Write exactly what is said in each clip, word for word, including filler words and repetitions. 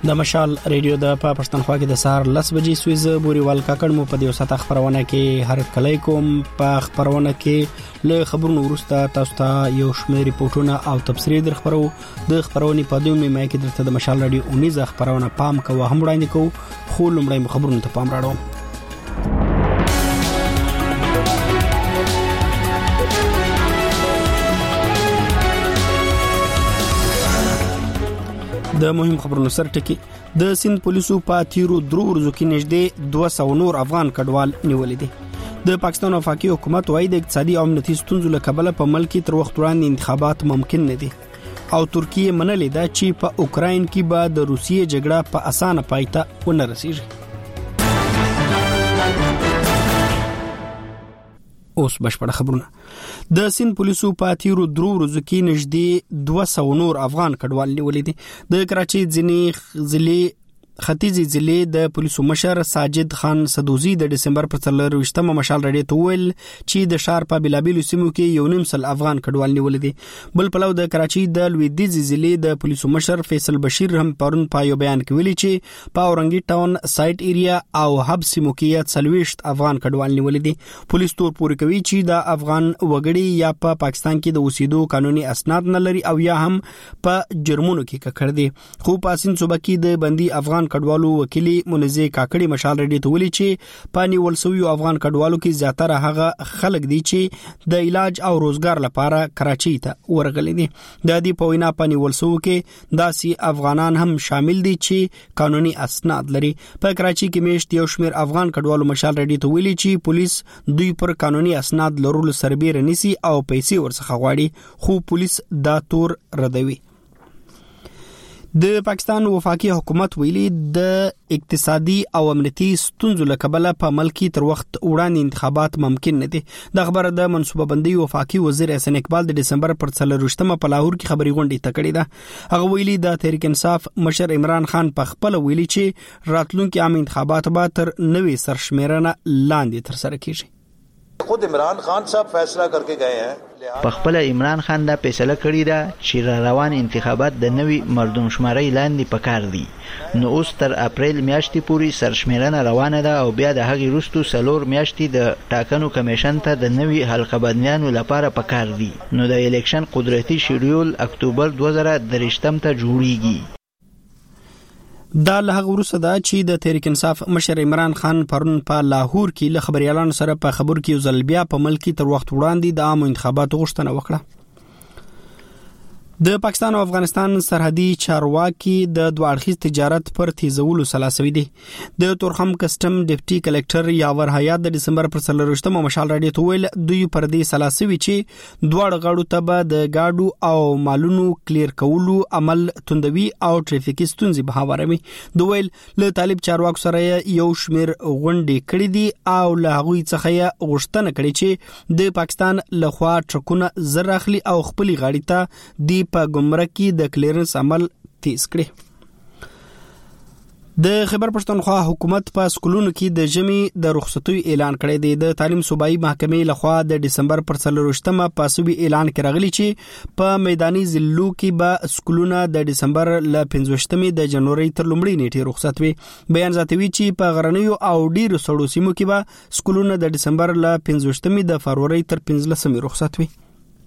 د مشال ریډیو د په پښتونخوا کې د سهار لس بجې سویز بوريوال کاکړ مو په دې وسه خبرونه کې هر کله کوم په خبرونه کې له خبرونو ورسته تاسو ته یو شمېر ریپورتونه او تبصرې در خبرو د خبرونې په دوه نیمه کې درته د مشال ریډیو اونیزه خبرونه پام کوه هم وړاندې کوو خو لمړی خبرونه ته پام راړو. د مهم خبرونو سر ټکی د سند پولیسو په تیرو درو ورځو کې نږدې دوه سوه نور افغان کډوال نیولې دي. د پاکستان وفاقي حکومت وايي د اقتصادي او امنیتي ستونزو له کبله په ملک کې تر وخت وړاندې انتخابات ممکن نه دي او ترکیه منلې ده چې په اوکراین کې به د روسیې جګړه په اسانه پای ته ونه رسیږي. اوس بشپړه خبرونه. د سند پولیسو په تیرو درو ورځو کې نږدې دوه سوه نور افغان کډوال نیولې دي. د کراچۍ ځینې ضلع ختیځي ضلع د پولیسو مشر ساجد خان سدوزي د دسمبر پر څلرویشتمه مشال رډي ته ویل چې د شهر په بلابلو سیمو کې یو نیم سل افغان کډوال نیولې دي. بل پلو د کراچۍ د لویدیځي ضلع د پولیسو مشر فیصل بشیر هم پرون په یو بیان کې ویلي چې په اورنګي ټاون سایټ ایریا او هب سیمو کې څلويشت افغان کډوال نیولې دي. پولیس تور پورې کوي چې د افغان وګړي یا په پا پاکستان کې د اوسېدو قانوني اسناد نه لري او یا هم په جرمونو کې ککړ دي. خو په سند صوبه کې د بندي افغان کډوالو وکیلی منزه کاکړي مشال رډي ته ویلي چې په نیول شویو افغان کډوالو کې زیاتره هغه خلک دي چې د علاج او روزګار لپاره کراچۍ ته ورغلي دي. د دې په وینا په نیول شوو کې داسې افغانان هم شامل دي چې قانوني اسناد لري. په کراچۍ کې میشت یو شمېر افغان کډوالو مشال رډي ته ویلي چې پولیس دوی پر قانوني اسناد لرلو سربېره نیسي او پیسې ورڅخه غواړي خو پولیس دا تور ردوي. د پاکستان وفاقي حکومت ویلي د اقتصادي او امنیتي ستونزو له کبله په ملک تر وخت وړاندې انتخابات ممکن نه دي. د خبره د منصوبه بندي وفاقي وزیر احسان اقبال د دسمبر پر څلرویشتمه په لاهور کې خبري غونډه تکړه ده. هغه ویلي د تحریک انصاف مشر عمران خان په خپل ویلي چې راتلونکي عام انتخابات به تر نوې سرشمیرنه لاندې تر سره کیږي. خود عمران خان صاحب فیصلہ کرके गए हैं. په خپل عمران خان دا فیصله کړی دا چې را روان انتخابات د نوې مردمشمارۍ لاندې پکار دي. نو اوس تر اپریل میاشتې پورې سرشمیرنه روانه ده او بیا د هغې وروسته څلور میاشتې د ټاکنو کمیشن ته د نوې حلقه بندیانو لپاره پکار دي. نو د الیکشن قدرتي شیډیول اکتوبر دوه زره درویشتم ته جوړیږي. دا له هغه وروسته ده چې د تحریک انصاف مشر عمران خان پرون په لاهور کې له خبريالانو سره په خبرو کې یو ځل بیا په ملک تر وخت وړاندې د عام انتخاباتو غوښتنه وکړه. د پاکستان او افغانستان سرحدي چارواکي د دوه اړخیز تجارت پر تیزولو سلاسوي دي. د تورخم کسٹم ډیپټي کلکټر یاور حیات د دسمبر پر څلرویشتمه مشال راډیو ته ویل دوی پر دې سلاسوي چې دواړه غاړو ته به د گاډو او مالونو کلیر کولو عمل توندوي او ټریفیکي ستونزې به هواروي. دوی ویل له طالب چارواکو سره یو شمیر غونډې کړې دي او له هغوی څخه یې غوښتنه کړې چې د پاکستان لخوا ټرکونه زر اخلي او خپل غاړي ته دی په ګمرک کې د کلیرنس عمل تیز کړي. د خیبر پښتونخوا حکومت په سکولونو کې د ژمي د رخصتۍ اعلان کړی دی. د تعلیم صوبایي محکمې لخوا د دسمبر پر څلرویشتمه په صوبي اعلان کې راغلی چې په میداني ضلعو کې به سکولونه د دسمبر ل پنځوستمې د جنوري تر لومړۍ نیټې رخصت وي. بیان زیاتوي چې په غرنیو او ډیرو سړو سیمو کې به سکولونه د دسمبر ل پنځوستمې د فروری تر پنځلسمې رخصت وي.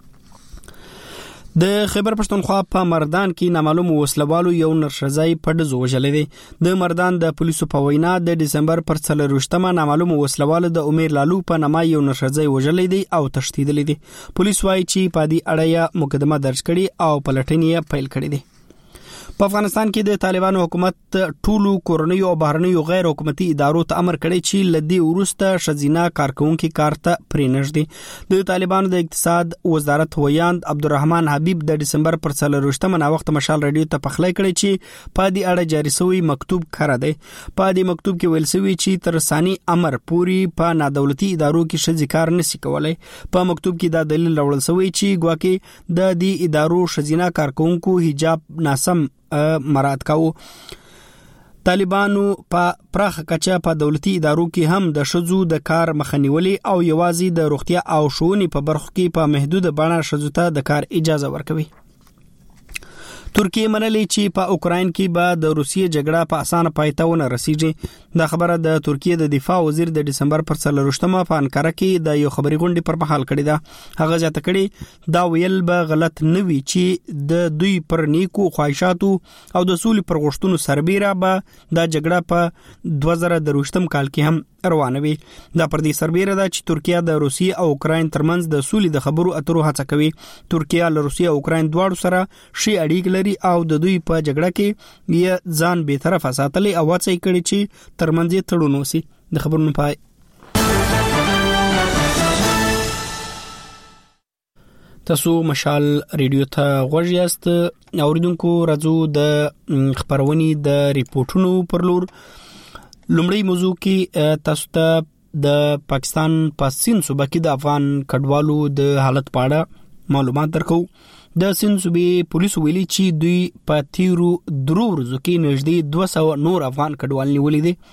د خیبر پښتونخوا په مردان کې نامعلوم وسلوالو یو نرښځی په ډزو وژلې دي. د مردان د پولیسو په وینا د دسمبر پر څلرویشتمه نامعلوم وسلوالو د امیر لالو په نامه یو نرښځی وژلې دي او تښتیدلې دي. پولیس وايي چې په دې اړه مقدمه درج کړي او پلټنې پیل کړې دي. په افغانستان کې د طالبانو حکومت ټولو کورنیو او بهرنیو غیر حکومتي ادارو ته امر کړی چې لدی ورسته شزینا کارکونکو کارته پرېنږدي. د طالبانو د اقتصاد وزارت ویاند عبدالرحمن حبیب د دسمبر پر څلرویشتمه نا وخت مشال رادیو ته پخلی کړی چې په دې اړه جاری شوی مکتوب کړه دی. په دې مکتوب کې ویل شوی چې تر ثاني امر پوری په نادولتي ادارو کې شزي کار نشي کولای. په مکتوب کې دا دلیل راوړل شوی چې ګواکې د دې ادارو شزینا کارکونکو حجاب ناسم مراد کاوه. طالبانو په پراخه کچه په دولتي ادارو کې هم د شذو د کار مخنیولې او یوازې د روغتیا او ښوونې په برخو کې په محدود بڼه شذو ته د کار اجازه ورکوي. ترکیه منلې چې په اوکراین کې به د روسیې جګړه په اسانه پای ته ونه رسیږي. دا خبره د ترکیه د دفاع وزیر د دسمبر پر څلرویشتمه په انکاره کې د یو خبري غونډې پر مهال کړې ده. هغه ځاته کړي دا ویل به غلط نه وي چې د دوی پر نیکو خواهشاتو او د سولې پر غوښتنو سربېره به دا جګړه په دوه زره درویشتم کال کې هم روانه وي. دا پر دې سربېره ده چې ترکیه د روسیې او اوکراین ترمنځ د سولې د خبرو اترو هڅه کوي. ترکیه له روسیې او اوکراین دواړو سره شي اړیکې لري او د دوی په جګړه کې یې ځان به طرفه ساتلې او هڅه کړې چې ترمنځ یې تړون وشي. د خبرونو پای. تاسو مشال ریډیو ته غوږ یاست. اوریدونکو راځو د خبرونې د ریپورتونو پر لور. لومړی موضوع کې تاسو ته د پاکستان په سند صوبه کې د افغان کډوالو د حالت په اړه معلومات درکو. د سند صوبې پولیسو ویلي چې دوی په تیرو درو ورځو کې نږدې دوه سوه نور افغان کډوال نیولي دي.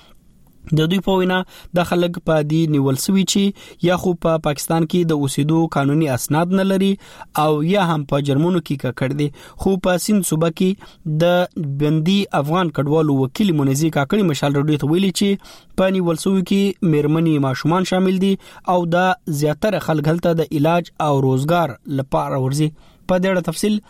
د دوی په وینا د خلک په دې نیول سوي چې یا خو په پا پاکستان کې د اوسېدو قانوني اسناد نه لري او یا هم په جرمونو کې ککړ دي. خو په سند صوبه کې د بندي افغان کډوالو وکیل منزي کاکړي مشال رډیو ته ویلي چې په نیول سوي کې میرمنې ماشومان شامل دي او دا زیاتره خلک هلته د علاج او روزګار لپاره ورځي. په دې اړه تفصیل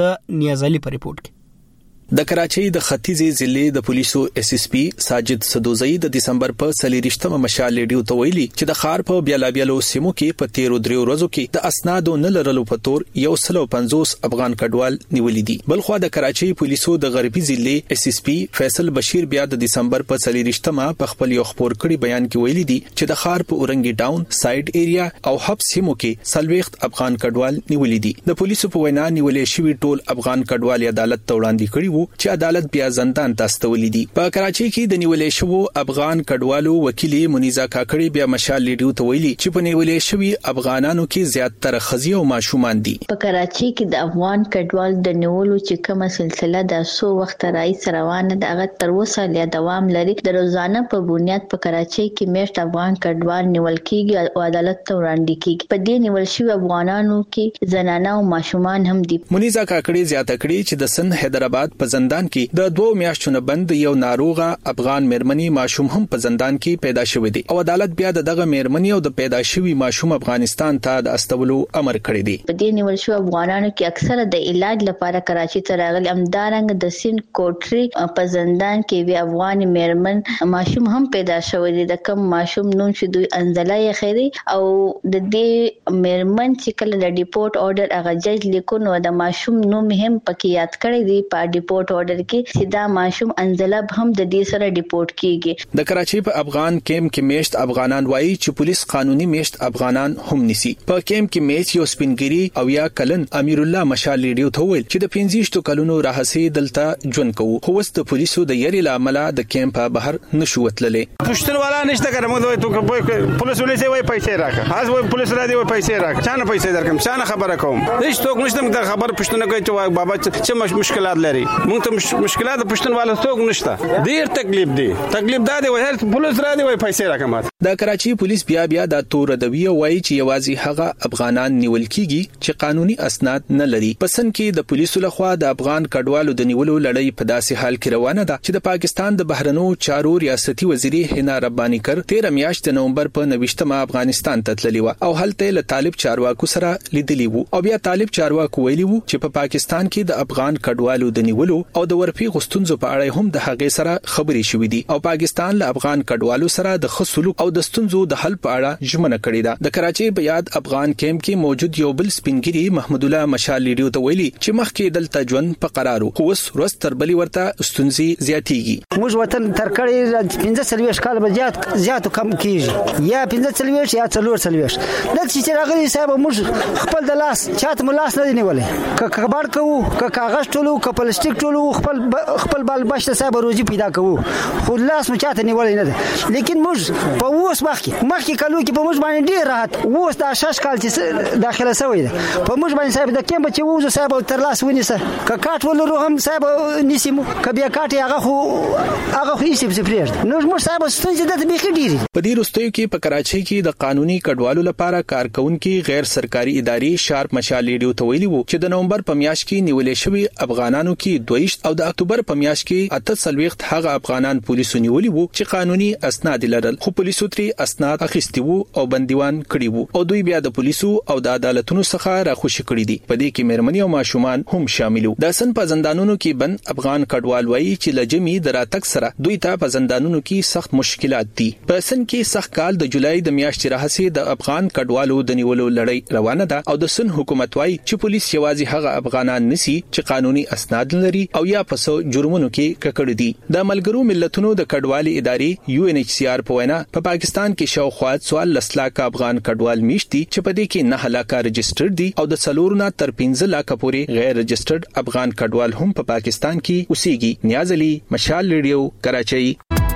د نیازالي په ریپورت کې. د کراچۍ د ختیځي ضلع د پولیسو اس اس پی ساجد سدوزئی د دسمبر په څلېرویشتمه مشال ریډیو ته ویلي چې د ښار په بیلابیلو سیمو کې په تیرو دریو ورځو کې د اسنادو نه لرلو په تور یو سل او پنځوس افغان کډوال نیولي دي. بلخوا د کراچۍ پولیسو د غربي ضلع اس اس پی فیصل بشیر بیا د دسمبر په څلېرویشتمه په خپل یو خبر کړي بیان کې ویلي دي چې د ښار په اورنګي ټاون سایډ ایریا او هب سیمو کې سلويخت افغان کډوال نیولي دي. د پولیسو په وینا نیولې شوی ټول افغان کډوال عدالت ته وړاندې کړي وو چې عدالت بیا زندان ته استولې دي. په کراچۍ کې د نیولې شوو افغان کډوالو وکیل منیزا کاکړي بیا مشال لیډیو ته ویلي چې په نیولې شوی افغانانو کې زیاتره ښځې او ماشومان دي. په کراچۍ کې د افغان کډوال د نیولو چې کومه سلسله د سو وخت راځي روانه ده هغه تر اوسه لا دوام لري. د روزانه په بنیاد په کراچۍ کې میشت افغان کډوال نیول کیږي او عدالت ته وړاندې کیږي. په دې نیول شوی افغانانو کې زنانه او ماشومان هم دي. منیزا کاکړي زیاته کړي چې د سند حیدرآباد په زندان کې د دوه میاشتو نه بند یو ناروغه افغان میرمنې ماشوم هم په زندان کې پیدا شوی دی او عدالت بیا دغه میرمنې او د پیدا شوی ماشوم افغانستان ته د استولو امر کړی دی. په دې نیول شو افغانانو کې اکثره د علاج لپاره کراچۍ ته راغلي. امدارنګ د سین کوټري په زندان کې وی افغان میرمن ماشوم هم پیدا شوی دی. د کم ماشوم نوم چې دوی انزله یې خېری او د دې میرمن چې کله د ډیپورت اورډر هغه جج لیکو نو د ماشوم نوم هم پکې یاد کړی دی په ډیپورت اورډر کې سیدا ماشوم انزلب هم د دې سره ډیپورت کیږي. د کراچۍ په افغان کیمپ کې میشت افغانان وایي چې پولیس قانوني میشت افغانان هم نسی. په کیمپ کې میشت یو سپینګری او یا کلن امیر الله مشال لیډیو ته ویل چې د پنځه کلونو راهسي دلته ژوند کوو خو وست پولیسو د یری لامل د کیمپ بهر نشو وتللې. پښتون والا نشته کوم دوی ته پولیس ولې وای پیسې راکړه هاز وای پولیس را دی وای پیسې راکړه چانه پیسې درکم چانه خبره کوم هیڅ څوک نشته د خبر پښتون کوي چې بابا څه مشکلات لري مونږ ته مشکلات پښتون والا څوک نشته ډیر تکلیف دی تکلیف دا دی وای پولیس را دی وای پیسې راکړه. د کراچۍ پولیس بیا بیا د تور دوی وایي چې یوازې هغه افغانان نیول کیږي چې قانوني اسناد نه لري. پسند کې د پولیسو لخوا د افغان کډوالو د نیولو لړۍ په داسې حال کې روانه ده چې د پاکستان د بهرنو چارو ریاستي وزیري حنا رباني کر تیره میاشت د نومبر په نوښتمه افغانستان ته تللی و او هلته له طالب چارواکو سره لیدلی وو او بیا طالب چارواکو ویلي وو چې په پا پاکستان کې د افغان کډوالو د نیولو او د ورپی غستونزو په اړه هم د هغې سره خبرې شوې دي او پاکستان له افغان کډوالو سره د خصلوک او د ستونزو د حل په اړه ژمنه کړې ده. د کراچۍ په یاد افغان کیمپ کې موجود یو بل سپینګری محمد الله مشال لیډیو ته ویلي چې مخکې دلته ژوند په قرارو خو اوس ورځ تر بلې ورته ستونزې زیاتېږي. موږ وطن تر کړي پنځه څلوېښت کال به زیات زیاتو کم کیږي یا پنځه څلوېښت یا څلور څلوېښت دلته چې راغلي صاحب موږ خپل د لاس چاته مو لاس نه دی نیولې که کباړ کوو که کاغذ ټولو که پلاستیک موږ ټول خپل خپل بال بچ ته صاحب روزي پیدا کوو خو لاس مو چاته نیولې نه ده لیکن موږ په اوس مخکې مخکې کلو کې په موږ باندې ډیر راحت اوس دا شش کال چې داخله شوی ده په موږ باندې صاحب د کیم بچ وو صاحب تر لاس ونیسه ک کاټ ولرو هم صاحب نیسیمو ک بیا کاټ هغه خو هغه خو هیڅ څه پرېږد نو موږ صاحب ستونزې د دې کې ډیری په دې وروستیو کې په کراچۍ کې د قانوني کډوالو لپاره کارکونکو غیر سرکاري ادارې شارپ مشال ریډیو ته ویلي وو چې د نومبر په میاشت کې نیولې شوی افغانانو کې دویشت او د اکتوبر په میاشت کې اته څلويخت هغه افغانان پولیسو نیولي وو چې قانوني اسناد لرل خو پولیسو ترې اسناد اخیستي وو او بندیوان کړي وو او دوی بیا د پولیسو او د عدالتونو څخه راخوشي کړي دي په دې کې مېرمنې او ماشومان هم شامل وو د سن په زندانونو کې بند افغان کډوال وایي چې لجمی دراتک سره دوی ته په زندانونو کې سخت مشکلات دي په سن کې سخت کال د جولای د میاشتې راهسي د افغان کډوالو د نیولو لړۍ روانه ده او د سن حکومت وايي چې پولیس یوازې هغه افغانان نسی چې قانوني اسناد لري او یا پسو جرمونو کې ککړ دي د ملګرو ملتونو د کډوالي ادارې یو ان ایچ سی آر په وینا په پاکستان کې شاوخوا سوال لسلاک افغان کډوال میشتي چې په دې کې نه هلاکه رجسټرډ دي او د څلورونه تر پنځه لک پورې غیر رجسټرډ افغان کډوال هم په پاکستان کې اوسېږي نیاز علي مشال ریډیو کراچۍ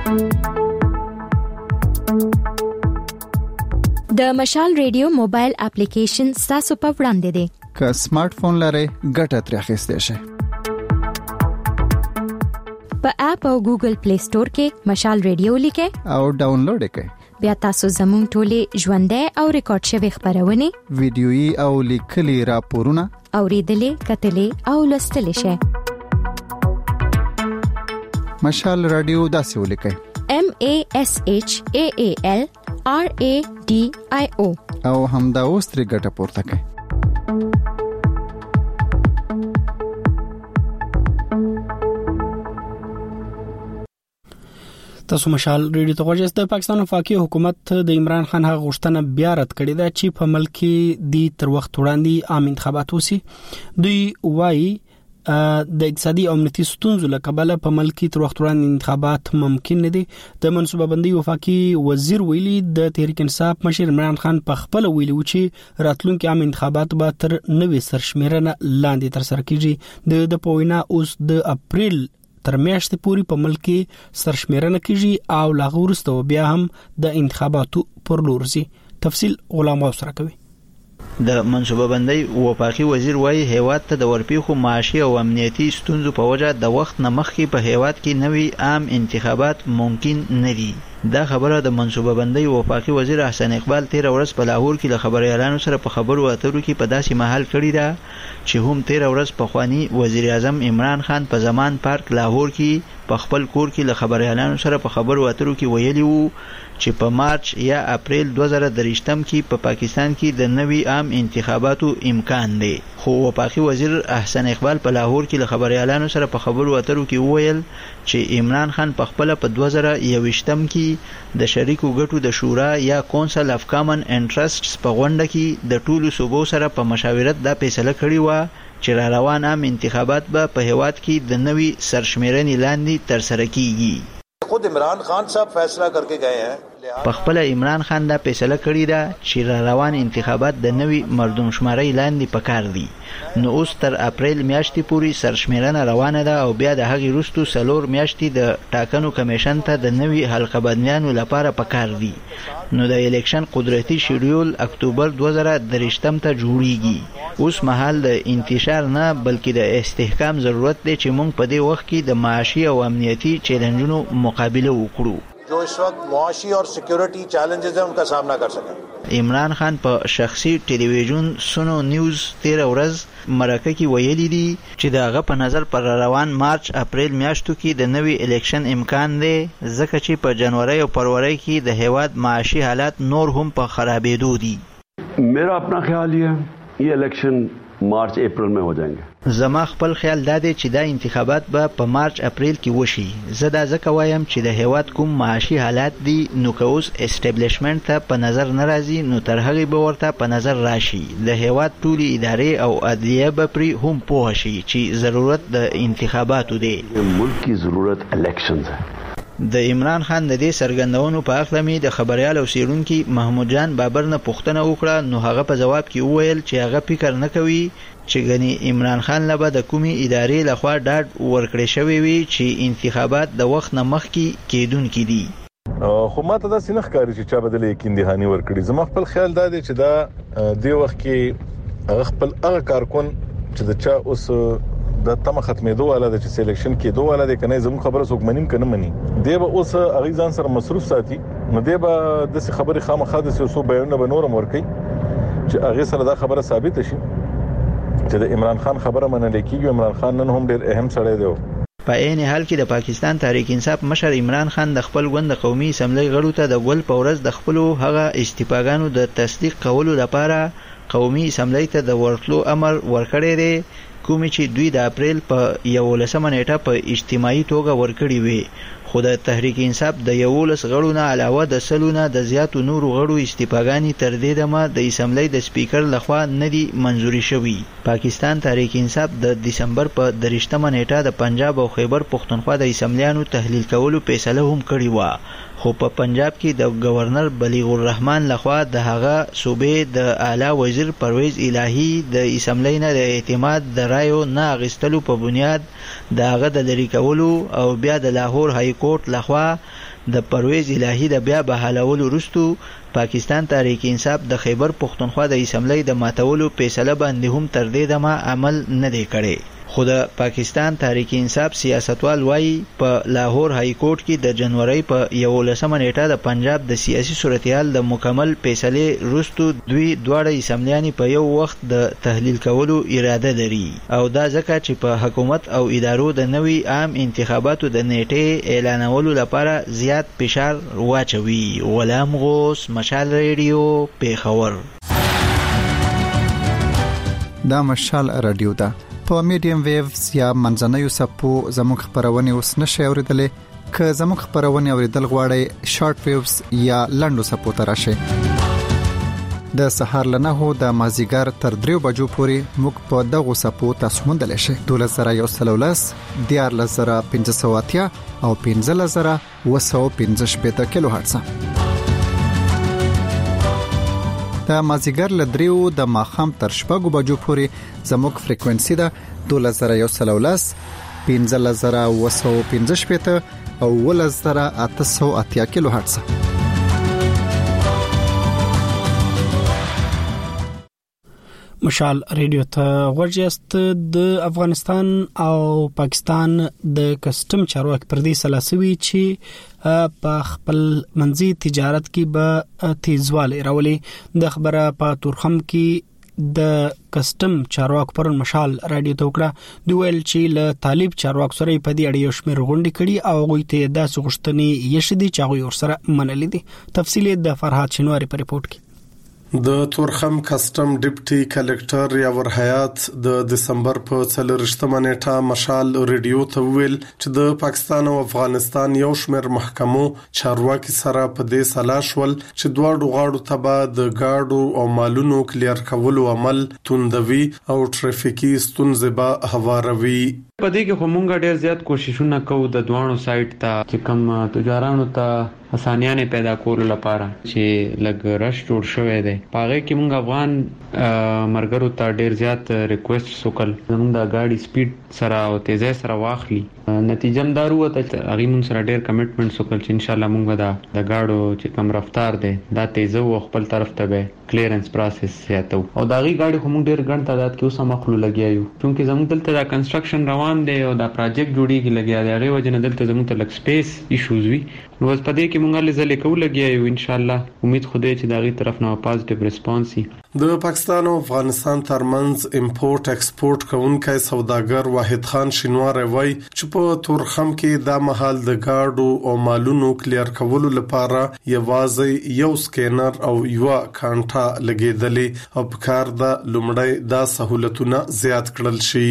د مشال ریډیو موبایل اپلیکیشن تاسو په وړاندې دی که سمارټ فون لرئ ګټه ترې اخیستئ شئ په اپ او ګوګل پلی سٹور کې مشال ریډیو لیکئ او ډاونلوډ کړئ بیا تاسو زموږ ټولې ژوندۍ او ریکارډ شوی خبرونه ویډیويي او لیکلي راپورونه اوریدلې کتلې او لوستلې شئ مشال رادیو داسې ولیکئ M A S H A A L R A D I O او همدا اوس ترې ګټه پورته کړئ تاسو مشال ریډیو ته غوښتل د پاکستان وفاقي حکومت د عمران خان هغه غوښتنه بیا رد کړې ده چې په ملک کې د تر وخت وړاندې عام انتخابات وسی دوی وايي د اقتصادي او امنیتي ستونزو له کبله په ملک کې تر وخت وړاندې انتخابات ممکن نه دي د منصوبه بندي وفاقي وزیر ویلي د تحریک انصاف مشر عمران خان په خپل ویلي و چې راتلونکي عام انتخابات به تر نوې سرشمیرنه لاندې تر سره کیږي د پوینا اوس د اپریل تر میاشتې پورې په ملک کې سرشمیرنه کیږي او لاغه ورسته بیا هم د انتخاباتو پر لور ځي تفصیل غلام سره کوي د منصوبه بندۍ وفاقي وزیر وايي هیواد ته د ورپیخو معاشي او امنیتي ستونزو په وجه د وخت نه مخکې په هیواد کې نوي عام انتخابات ممکن نه دي دا خبره د منصوبه بندۍ وفاقي وزیر احسان اقبال تیر ورځ په لاهور کې له خبريالانو سره په خبرو اترو کې په داسې محل کړی دا چې هم تیر ورځ په خواني وزیر اعظم عمران خان په زمان پارک لاهور کې په خپل کور کې له خبريالانو سره په خبرو اترو کې ویلي وو چې په مارچ یا اپریل دوه زره درې کې په پاکستان کې د نوي عام انتخاباتو امکان دی خو وفاقي وزیر احسان اقبال په لاهور کې له خبريالانو سره په خبرو اترو کې وویل چې عمران خان په خپل په دوه زره یوویشتم کې د شریکو ګټو د شورا یا کونسل اف کامن انټرسټس په غونډه کې د ټولو صوبو سره په مشاورت دا فیصله کړې و چې را روان عام انتخابات به په هیواد کې د نوي سرشمیرنې لاندې تر سره کیږي خود عمران خان صاحب فیصلہ کرके गए हैं په خپل عمران خان دا فیصله کړې ده چې را روان انتخابات د نوي مردمشماري لاندې پکار دي نو اوس تر اپریل میاشتې پورې سرشمیرنه روانه ده او بیا د هغې وروسته څلور میاشتې د ټاکنو کمیشن ته د نوي حلقه بندیانو لپاره پکار دي نو د الیکشن قدرتي شیډیول اکتوبر دوه زره درې ته جوړیږي اوس مهال د انتشار نه بلکې د استحکام ضرورت دی چې موږ په دې وخت کې د معاشي او امنیتي چیلنجونو مقابله وکړو जो इस वक्त मुआशी और सिक्योरिटी चैलेंजेस हैं उनका सामना कर सकें عمران خان په شخصي ټلویزیون سونو نیوز تیر ورځ مرکه کې ویلي دي چې دغه په نظر پر روان مارچ اپریل میاشتو کې د نوي الیکشن امکان دی ځکه چې په جنوري او فروری کې د هیواد معاشي حالات نور هم په خرابېدو دي मेरा अपना ख्याल ये है ये इलेक्शन मार्च अप्रैल में हो जाएंगे زما خپل خیال دا دی چې دا انتخابات به په مارچ اپریل کې وشي زه دا ځکه وایم چې د هیواد کوم معاشي حالات دي نو که اوس اسټابلیشمنت ته په نظر نه راځي نو تر هغې به ورته په نظر راشي د هیواد ټولې ادارې او عدلیه به پرې هم پوه شي چې ضرورت د انتخاباتو دی ملک کی ضرورت الیکشنز ہے د عمران خان د دې سرګندونو په اړه مې د خبريال او سیرونکو محمود جان بابر نه پوښتنه وکړه، نو هغه په جواب کې وویل چې هغه فکر نه کوي چې غني عمران خان لبا د کومي ادارې لخوا ډاډ ورکړی شوی وي چې انتخابات د وخت نه مخکې کېدونکي دي. خو ماته دا سینخ کاری چې چا بدل یقین دهانی ورکړي. زما خپل خیال دا دی چې دا دی وخت کې هغه خپل هغه کارکون چې د چا اوس د تم ختمېدو والا د سلیکشن کېدو والا د کنه زموږ خبره څوک منیم کنه مني دی به اوس هغه ځان سره مصروف ساتي، نو دی به د خبرې خامخا د سیاسو بیانونه به نورم ورکي چې هغه سره دا خبره ثابت شي چې د عمران خان خبره منل کېږي. عمران خان نن هم ډېر اهم سړی دی. په عین حال کې د پاکستان تحریک انصاف مشر عمران خان د خپل ګوند قومي اسمبلی غړو ته د ګل پورز د خپل هغه استفاګانو د تصدیق کولو لپاره قومي اسمبلی ته د ورتلو امر ورکړی دی، کوم چې دوی د اپریل په یولسمه نیټه په اجتماعي توګه ورکړی وي. خو د تحریک انصاف د یولس غړو نه علاوه د سلونه د زیاتو نورو غړو استفاګانی تر دې دمه د اسمبلی د سپیکر لخوا نه دي منزوري شوی. پاکستان تحریک انصاف د دسمبر په درشتمه نیټه د پنجاب او خیبر پختونخوا د اسمبلیانو تحلیل کولو فیصله هم کړې و، خو په پنجاب کې د گورنر بلیغ الرحمن لخوا د هغه صوبې د اعلی وزیر پرویز الهی د اسمبلی نه د اعتماد د رایو نه اغستلو په بنیاد د هغه د لری کولو او بیا د لاهور های کورټ لخوا د پرویز الهی د بیا بحالولو وروسته پاکستان تحریک انصاف د خیبر پختونخوا د اسمبلی د ماتولو فیصله باندې هم تر دې دمه عمل نه دی کړی. خو د پاکستان تحریک انصاف سیاستوال وایي په لاهور های کورټ کې د جنوري په یولسمه نیټه د پنجاب د سیاسي صورتحال د مکمل فیصله وروسته دوی دواړه اسمبلیانې په یو وخت د تحلیل کولو اراده لري، او دا ځکه چې په حکومت او ادارو د نوي عام انتخاباتو د نیټې اعلانولو لپاره زیات فشار واچوي. غلام غوث، مشال ریډیو، پیښور. دا مشال رادیو ده په میډیم ویوز یا منځنوي سپو زموږ خبرونه اوس نشي اوریدلې. که زموږ خبرونه اوریدل غواړئ شارټ ویوز یا لنډو سپو ته راشئ. د سهار له نهو د مازیګر تر دریو بجو پورې موږ په دغو سپو تاسو موندلی شئ. دولس زره یو سل ولس، دیارلس زره پنځه سوه اتیا او پنځلس زره اوه سوه پنځه شپېته کیلو هرټز. د مازیګر له دریو د ماښام تر شپږو بجو پورې زموږ فریکوئنسي ده دولس زره یو سل ولس، پنځلس زره اوه سوه پنځه شپېته او اوولس زره اته سوه اتیا کیلو هرټز. مشال ریډیو ته ورجست. د افغانستان او پاکستان د کسٹم چارواکي پر دې سلاسوي چې په خپل منځي تجارت کې به تیزوالی راولي. د خبره په تورخم کې د کسٹم چارواکو پر مشال رادیو ته وکړه. دوی ویل چې له طالب چارواکو سره په دې اړه یو شمېر غونډې کړي او غوي ته داسې غوښتنې یشدي چې هغه ورسره منلې دي. تفصیل د فرحات شنواری په ریپورت کې. د تورخم کسٹم ډیپټي کلکټر یاور حیات د دسمبر په څلورشتمه نیټه مشال ریډیو ته ویل چې د پاکستان او افغانستان یو شمېر محکمو چارواکي سره په دې سلا شول چې دواړو غاړو ته به د گاډو او مالونو کلیر کولو عمل توندوي او ټریفیکي ستونزې به هواروي. په دې کې هم موږ ډېر زیات کوششونه کوو د دوانو سایت ته چې کوم تجارانو ته اسانیانه پیدا کولو لپاره چې لګ رش جوړ شوی دی. پاره کې موږ افغان مرګرو ته ډېر زیات ریکوست وکړ زموږ د ګاډي سپیډ سره او تیزه سره واخلي. نتیجه هم دارو ته هغه موږ سره ډېر کمټمنټ وکړ چې ان شاء الله موږ دا د گاډو چې کم رفتار دی دا تیزه او خپل طرف ته به کلیرنس پروسس زیاتو او دا غي گاډي هم ډېر ګڼ تعداد کې اوسه مخلو لګیایو چې زموږ دلته دا کنستراکشن روان دی او دا پروجیکټ جوړیږي لګیا دی. هغه وجه نه دلته زموږ ته لک سپیس ایشوز وی نو اوس په دې کې موږ له ځلې کوو لګیایو. ان شاء الله امید خدای چې دا غي طرف نه پازټیو ریسپانس وي. د پاکستان او افغانستان ترمنځ امپورټ ایکسپورټ کوونکی سوداګر واحد خان شینواری وای چې په تورخم کې دا مهال د گاډو او مالونو کلیر کولو لپاره یوازې یو سکینر او یو کانټا لګیدلې او په کار د لومړی دا سہولتونه زیات کړل شي.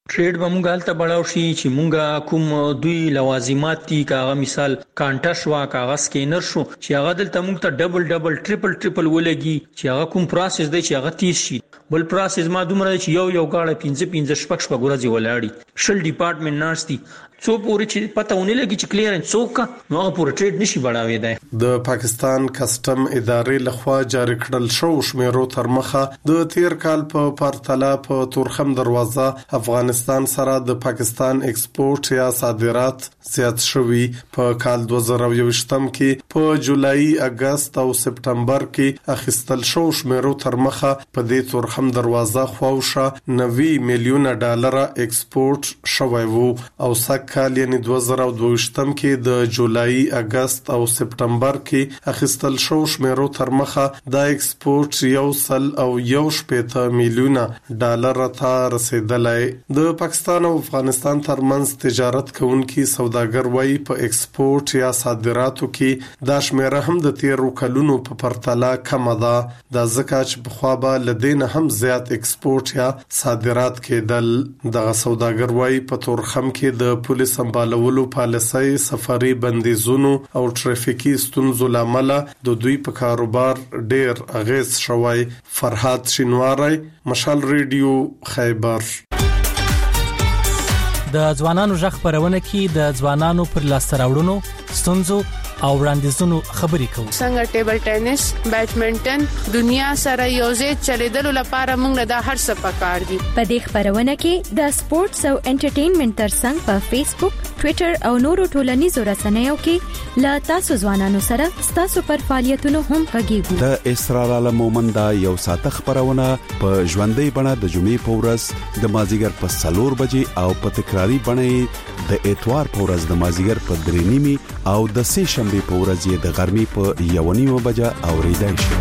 ټریډ به مونږ هلته بړاو شي چې مونږ کوم دوی لوازمات دي کاغه مثال کانټا شو کاغه سکینر شو چې هغه دلته مونږ ته ډبل ډبل ټریپل ټریپل ولګي چې هغه کوم پروسس دی چې هغه تیز شي. بل پروسس ما دومره چې یو یو غاړه پنځه پنځه شپږ شپږ ورځې ولاړی شل ډپارټمنټ ناشتي څو پورې چې پته ونه لګي چې کلیرنس څوک نو هغه پورې ټریډ نشي بڑاوي دی. د پاکستان کسٹم ادارې لخوا جاری کړل شو شمیرو تر مخه د تیر کال په پرتله په تورخم دروازه افغانستان سره د پاکستان ایکسپورټ یا صادرات زیات شوي. په کال دوه زره یوویشت کې په جولای اگست او سپتمبر کې اخیستل شو شمیرو تر مخه په دې تورخم دروازه خواوشه نوي میلیونه ډالر ایکسپورټ شوی وو او سک کال یعنی دوه زره دوه کې د جولای اگست او سپتمبر کې اخیستل شو شمیرو تر مخه د ایکسپورټ یو سل او یو شپږ میلیونه ډالر ته رسیدلای. د پاکستان او افغانستان ترمنځ تجارت کوونکي سوداګر وایي په ایکسپورټ یا صادراتو کې دا شمیره هم د تیرو کلونو په پرتله کم ده. دا ځکه چې بخوا به لدین هم زیات ایکسپورټ یا صادرات کېدل. دغه سوداګر وایي په تورخم کې د پولیس سمبالولو پالیسۍ سفري بندیزونو او ټریفیکي ستونزو لامل د دوی په کاروبار ډیر اغیز شوی. فرحات شینواری، مشال ریډیو، خیبر. د ځوانانو ژغ خبرونه کې د ځوانانو پر لاسته راوړنو ستونزو او وړاندیزونو خبرې کوو. څنګه ټیبل ټینس، بیډمنټن دنیا سره یوځای چلیدلو لپاره موږ د هر څه پکار دي. په دې خبرونه کې د سپورتس او انټرټینمنټ ترڅنګ په فیسبوک، ټوئیټر او نورو ټولنیزو رسنیو کې لا تاسو ځوانانو سره تاسو پر فعالیتونو هم غږیږو. د اسرار عالم مومند یو ساعت خبرونه په ژوندۍ بڼه د جمعې په ورځ د مازیګر په څلور بجې او په تکراری بڼه د اتوار په ورځ د مازیګر په درې نیمه او د سه شنبه په ورځ یې د غرمې په یو نیمه بجه اوریدای شي.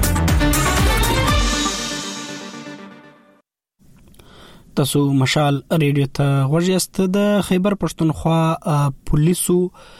تاسو مشال ریډیو ته غوږیاست. د خیبر پښتونخوا پولیسو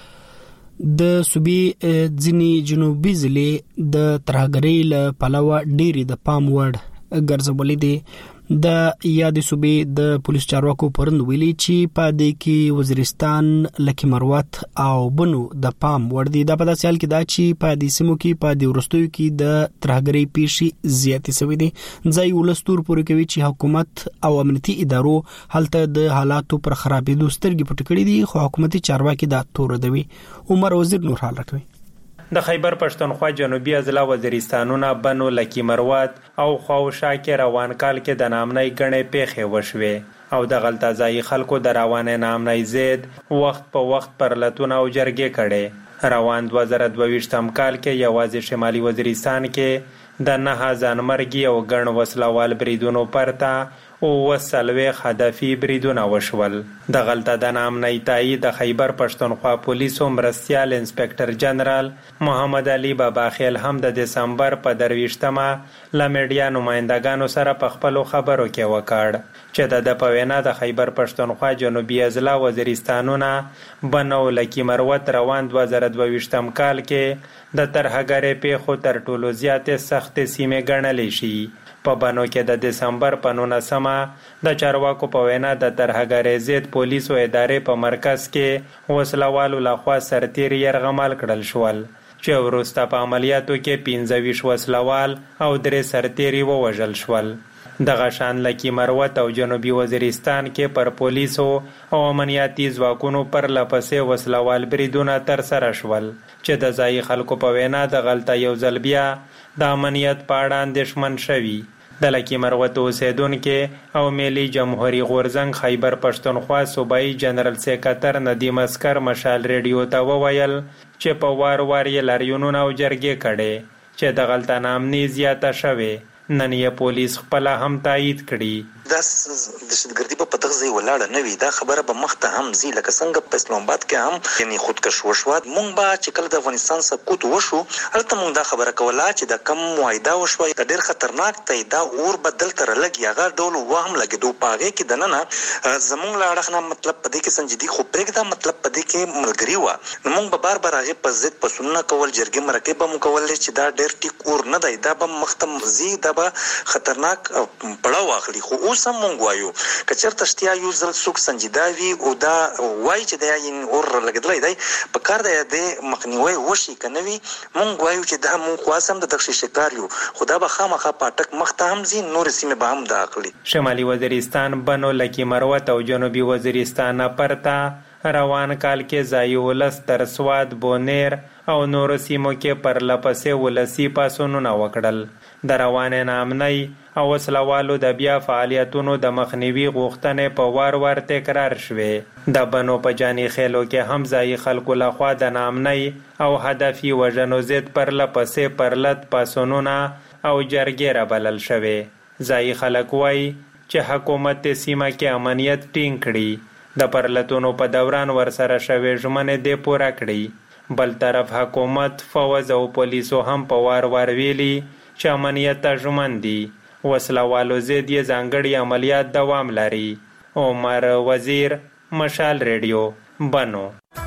د صوبې ځینی جنوبي ضلع د ترهګرۍ له پلوه ډېری د پام وړ ګرځولې دي. د یادې صوبې د پولیس چارواکو پرند ویلي چې په دې کې وزیرستان، لکي مروت او بنو د پام وړ دي. دا په داسې حال کې دا چې په دې سیمو کې په دې وروستیو کې د ترهګرۍ پیښې زیاتې شوې دي. ځای ولستور پورې کوي چې حکومت او امنیتي ادارو هلته د حالاتو پر خرابېدو سترګې پټې کړې دي، خو حکومتي چارواکي دا توروي. عمر وزیر نور حال راکوي. د خیبر پښتونخوا جنوبي اضلاع وزیرستانونه بنو، لکي مروت او خواوشا کې روان کال کې د نامنۍ غنې پیښې وشوې او د غلطه ځای خلکو د روانې نامنۍ زید وخت په وخت پر لتون او جرګې کړي. روان دوه زره دوه کال کې یوازې شمالي وزیرستان کې د نه ځانمرګي او ګڼ وسلوال بریدونو پرته او وسلوي هدفي بریدونه وشول. د غلطه د نامنۍ تایید د خیبر پښتونخوا پولیسو مرستیال انسپکټر جنرال محمد علي باباخیل هم د دسمبر په درویشتمه ل میډیا نمائندګانو سره په خپل خبرو کې وکړ چې د په وینا د خیبر پښتونخوا جنوبي اضلاع وزیرستانونه بنو، لکي مروت روان دوه زره دوه کال کې د ترهګرۍ پیښو تر ټولو زیاتې سختې سیمې ګڼلې شي. په بنو کې د دسمبر په نولسمه د چارواکو په وینا د ترهګرۍ ضد پولیسو ادارې په مرکز کې وسلوالو لخوا سرتیري یرغمال کړل شول چې وروسته په عملیاتو کې پنځه ویشت وسلوال او درې سرتیري ووژل شول. دغه شان لکي مروت او جنوبي وزیرستان کې پر پولیسو او امنیتي ځواکونو پر لپسې وسلوال بریدونه ترسره شول چې د ځایي خلکو په وینا د غلطه یو ځل بیا د امنیت په اړه اندېښمن شوي. د لکي مروت اوسیدونکي او ملي جمهوریت غورځنګ خیبر پښتونخوا صوبایي جنرال سیکرټر ندیم اسکر مشال ریډیو ته وویل چې په وار وار یې لاریونونه او جرګې کړي چې د غلطه نامنۍ زیاته شوې. نن یې پولیس خپل هم تایید کړي. دا دهشتګردي په پدغه ځای ولاړه نه وي. دا خبره به مخته هم زی لکه څنګه په اسلام آباد کې هم یعنی خودکش وشو. مونږ به چې کله د افغانستان سقوط وشو هلته مونږ دا خبره کوله چې د کم معاهده وشو دا ډېر خطرناک دی. دا اور بدل تر لګي هغه ډول وهم لګیدو پاغه کې دننه زمونږ لاړه نه مطلب پدې کې سنجیدي خو پرېږده مطلب پدې کې ملګری و. نو مونږ به بار بار هغه په ضد پسونه کول جرګې مرکه به مو کول چې دا ډېر ټیک اور نه دی. دا به مختم زی دا به خطرناک پړاو اخلي. خو اوس اوس هم مونږ وایو که چېرته اشتیا یو ځل څوک سنجیده وي او دا وایي چې دا یې اور لګېدلی دی په کار دی د مخنیوی وشي که نه وي مونږ وایو چې دا مونږ خو هم د دغه شکار یو خو دا به خامخا پاټک مخته هم ځي نورې سیمې به هم دا اخلي. شمالي وزیرستان بنو لکي مروت او جنوبي وزیرستان پرته روان کال کې ځایي ولس تر سواد بونیر او نورو سیمو کې پرلپسې ولسي پاڅونونه وکړل. د روانې ناامنۍ او وسلوالو د بیا فعالیتونو د مخنیوي غوښتنې په وار وار تکرار شوې. د بنو په جاني خیلو کې هم ځایي خلکو لخوا د ناامنۍ او هدفي وژنو ضد پرلپسې پرلت پاڅونونه او جرګې رابلل شوې. ځایي خلک وایي چې حکومت د سیمه کې امنیت ټینګ کړي. د پرلتونو په دوران ورسره شوې ژمنې دې پوره کړي. بل طرف حکومت فوز او پولیسو هم په وار وار ویلي چې امنیت ته ژمن دي. وسلوالو ضد یې ځانګړي عملیات دوام لري. عمر وزیر، مشال ریډیو، بنو.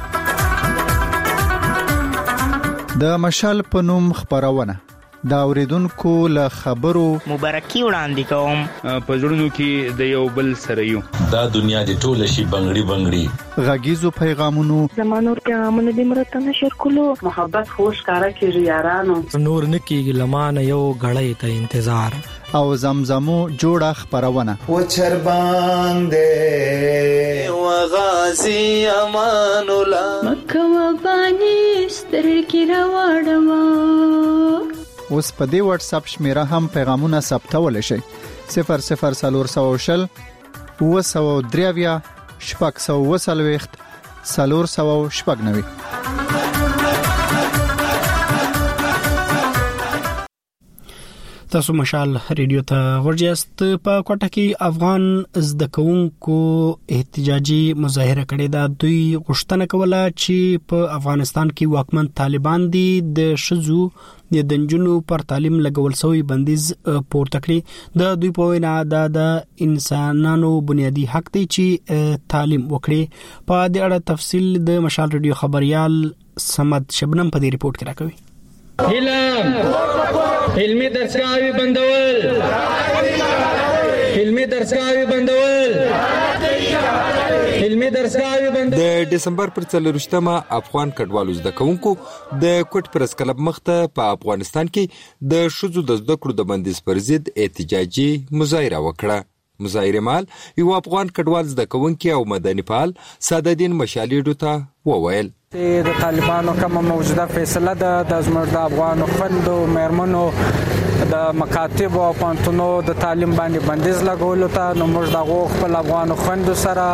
د مشال په نوم خبرونه دا اوریدونکو له خبرو مبارکي وړاندې کوم. په زړونو کې د یو بل سره یو دا دنیا د ټوله شي بنگړي بنگړي غږیزو پیغامونو زمانور پیغامونه د مرته نشر کولو محبت خوش کارا کیږي یارانو نور نکیږي لمانه یو غړې ته انتظار او زمزمو جوړه خبرونه و چرباندې وغازي امان الله مکه وبانی سترګې راوړم. اوس په دې واتس اپ شمیره هم پیغامونه ثبتول شي. صفر صفر سلور سو شل و سو دریویا شپږ سو وسلويخت سلور سو شپږ نوي. تاسو مشال ریډیو ته ورجست. په کوټه کې افغان زده کوونکو احتجاجي مظاهره کړې ده. دوی غوښتنه کوله چې په افغانستان کې واکمن طالبان دي د شذو د دنجونو پر تعلیم لګول شوی بندیز پورته کړي. د دوی په وینا دا د انسانانو بنیادی حق دی چې تعلیم وکړي. په دې اړه تفصیل د مشال ریډیو خبريال سمد شبنم په دې ریپورت کې راکوي. علم علمي درسګاوي بندول علمي درسګاوي بندول علمي درسګاوي بندول. د دسمبر پر څلورشتمه افغان کډوالو زده کوونکو د کوټ پرس کلب مخته په افغانستان کې د شذو د زده کړو د بندیز پر ضد احتجاجي مظاهره وکړه. مظاهره مال یو افغان کډوال زده کوونکي او مدني فعال سعدالدین مشالیډو ته وویل د طالبانو کومه موجوده فیصله ده د زموږ د افغانو خوندو مېرمنو د مکاتب او پانتونو د تعلیم باندې بندیز لګولو ته نو موږ د غو خپل افغانو خوندو سره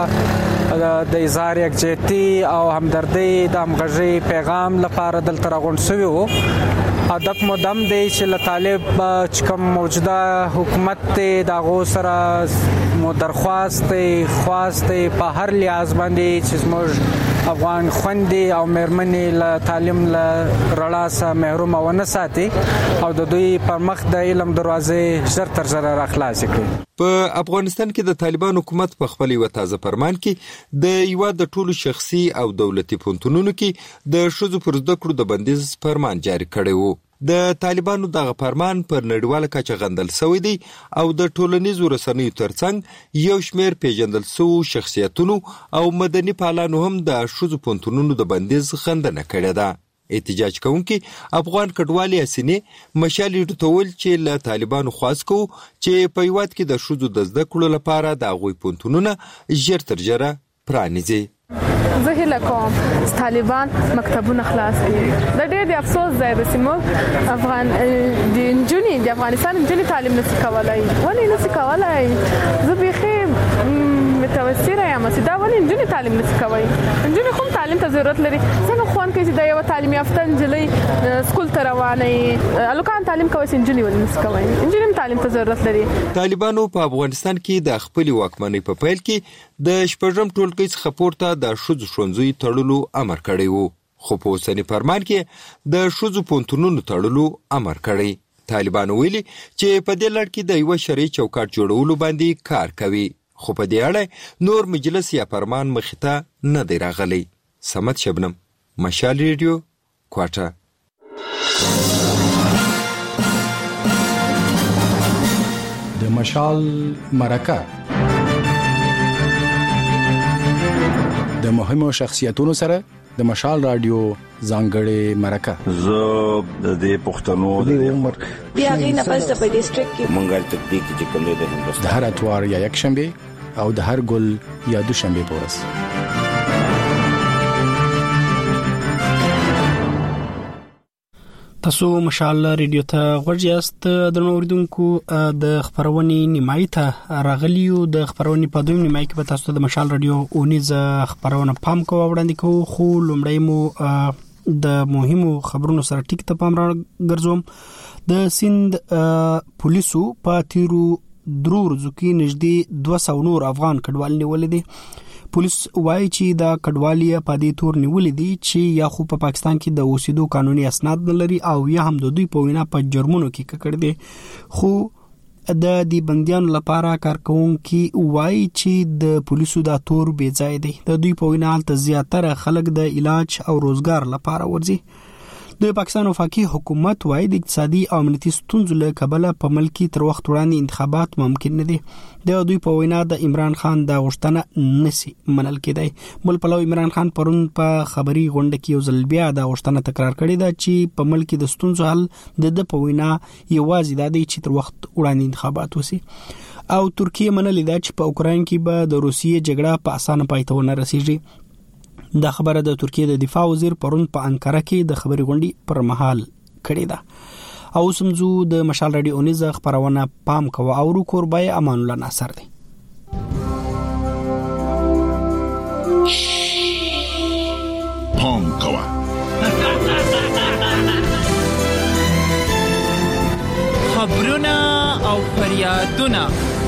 د اظهار یکجهتي او همدردی د همغږي پیغام لپاره دلته راغونډ شوي وو. هدف مو دم دی چې له طالب چې کوم موجوده حکومت ته د غو سره مو درخواست خواست په هر لحاظ باندې چې موږ افغان خوندې او مېرمنې له تعلیم له رڼا څخه محروم ونه ساتي او د دوی پر مخ د علم دروازې زر تر زر راخلاص کړي. په افغانستان کې د طالبان حکومت په خپل یو تازه فرمان کې د یو د ټولو شخصي او دولتي پونتونونو کې د شذو پر زده کړو د بندیز فرمان جاری کړی وو. د طالبانو دغه فرمان پر نړیواله کچه غندل شوی دی او د ټولنیزو رسنیو ترڅنګ یو شمېر پیژندل شوي شخصیتونو او مدني فعالانو هم د شذو پونتونونو د بندیز غندنه کړې ده. احتجاج کوونکي افغان کډوالي اسینې مشالې ټول چې له طالبانو خواست کو چې په هیواد کې د شذو د زده کړو لپاره د هغوی پونتونونه ژر تر ژره پرانیزي. زه هیله کوم طالبان مکتبونه خلاص کړي. د ډېر د افسوس ځای د سیمو افغان د نجونې د افغانستان نجونې تعلیم نشي کولای. ولې نشي کولای؟ زه بیخي متوسره یم چې دا ولې نجونې تعلیم نشي کولای. نجونې کوم تعلیم ته ضرورت لري. څنګه خوان کې چې د یو تعلیم یافته نجلۍ سکول ته روانه الوکان تعلیم کوي نجونې ولې نشي کولای. نجونې تعلیم ته ضرورت لري. طالبانو په افغانستان کې د خپل واکمنۍ په پیل کې د شپږم ټولګي څخه پورته د شذو ښوونځیو تړلو امر کړی وو، خو په اوسني فرمان کې د شذو پونتونونو تړلو امر کړی. طالبانو ویلي چې په دې لړ کې د یو شرعي چوکاټ جوړولو باندې کار کوي، خو په دې اړه نور مجلس یا فرمان مخې ته نه دی راغلی. سمت شبنم، مشال ریډیو، کوټه. د د مشال مرکه د مهمو شخصیتونو سره د مشال رادیو ځانګړې مرکه. زه د دې پښتنو د عمر بیا غینه پس د ډیسټریکټ کې مونږه تطبیق چې کوم د هندوستان د هر اتوار یا یک شنبه او د هر ګل یا دوشنبه پورس. تاسو مشال ریډیو ته ورجاست د نوریدونکو د خبرونې نیمای ته راغلیو. د خبرونې په دویم نیمای کې به تاسو د مشال ریډیو اونیز خبرونه پام کوو وړاندې کوو، خو لومړی مو د مهمو خبرونو سره ټیک ته پام را ګرځوم. د سند پولیسو په تیرو درو ورځو کې نږدې دوه سوه نور افغان کډوال نیولې دي. پولیس وایي چې دا کډوالۍ په دې تور نیولې دي چې یا خو په پاکستان کې د اوسېدو قانوني اسناد نه لري او یا هم د دوی په وینا په جرمونو کې ککړ دي. خو د دې بندیانو لپاره کارکونکي وایي چې د پولیسو دا تور بې ځای دی. د دوی په وینا هلته زیاتره خلک د علاج او روزګار لپاره ورځي. د پاکستان وفاقي حکومت وایي د اقتصادي او امنیتي ستونزو له کبله په ملک کې تر وخت وړاندې انتخابات ممکن نه دي. د دوی په وینا د عمران خان د غوښتنه نسی منل کېدای. بل پلو عمران خان پرون په خبري غونډه کې یو ځل بیا د غوښتنه تکرار کړې ده چې په ملک کې د ستونزو حل د د په وینا یوازې د دې چې تر وخت وړاندې انتخابات وسی. او ترکیه منلې ده چې په اوکراین کې به د روسیې جګړه په اسانه پای ته ونه رسیږي. دا خبره د ترکیه د دفاع وزیر پرون په انکاره کې د خبري غونډې پر مهال کړې ده. او سمزو د مشال رادیو اونیز خبرونه پام کوه او رو کوربای امان الله ناصر دی. پام کوه خبرونه او فریادونه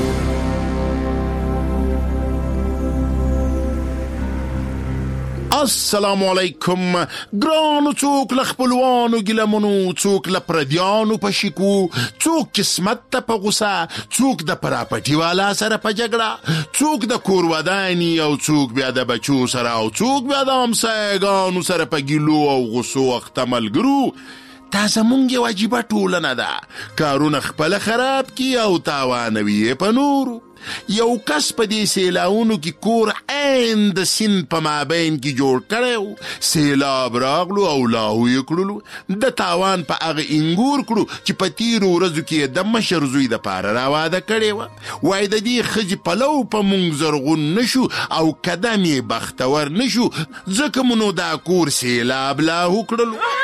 السلام علیکم. ګرانو څوک لخپلوانو ګلمونو، څوک لپردیانو په شکو، څوک قسمت ته په غوسه، څوک د پراپټي والا سره په جګړه، څوک د کور ودانی او څوک بیا د بچو سره او څوک بیا د همسایګانو سره په ګیلو او غوسو وخت ملګرو. دا زمونږ یو عجیبه ټولنه ده، کارونه خپل خراب کی او تاوانوي په نورو. یو کس په دې سیلاونو کې کور عین د سیند په مابین کې جوړ کړی، سیلاب راغلو او لاهو یې کړلو، د تاوان په هغه انګور کړو چې په تیرو ورځو کې د مشر زوی د پاره راواده کړې وه. وایي د دې ښځې پلو په مونږ زرغون نشو او قدم یې بختور نشو، ځکه مو نو دا کور سیلاب لاهو کړلو.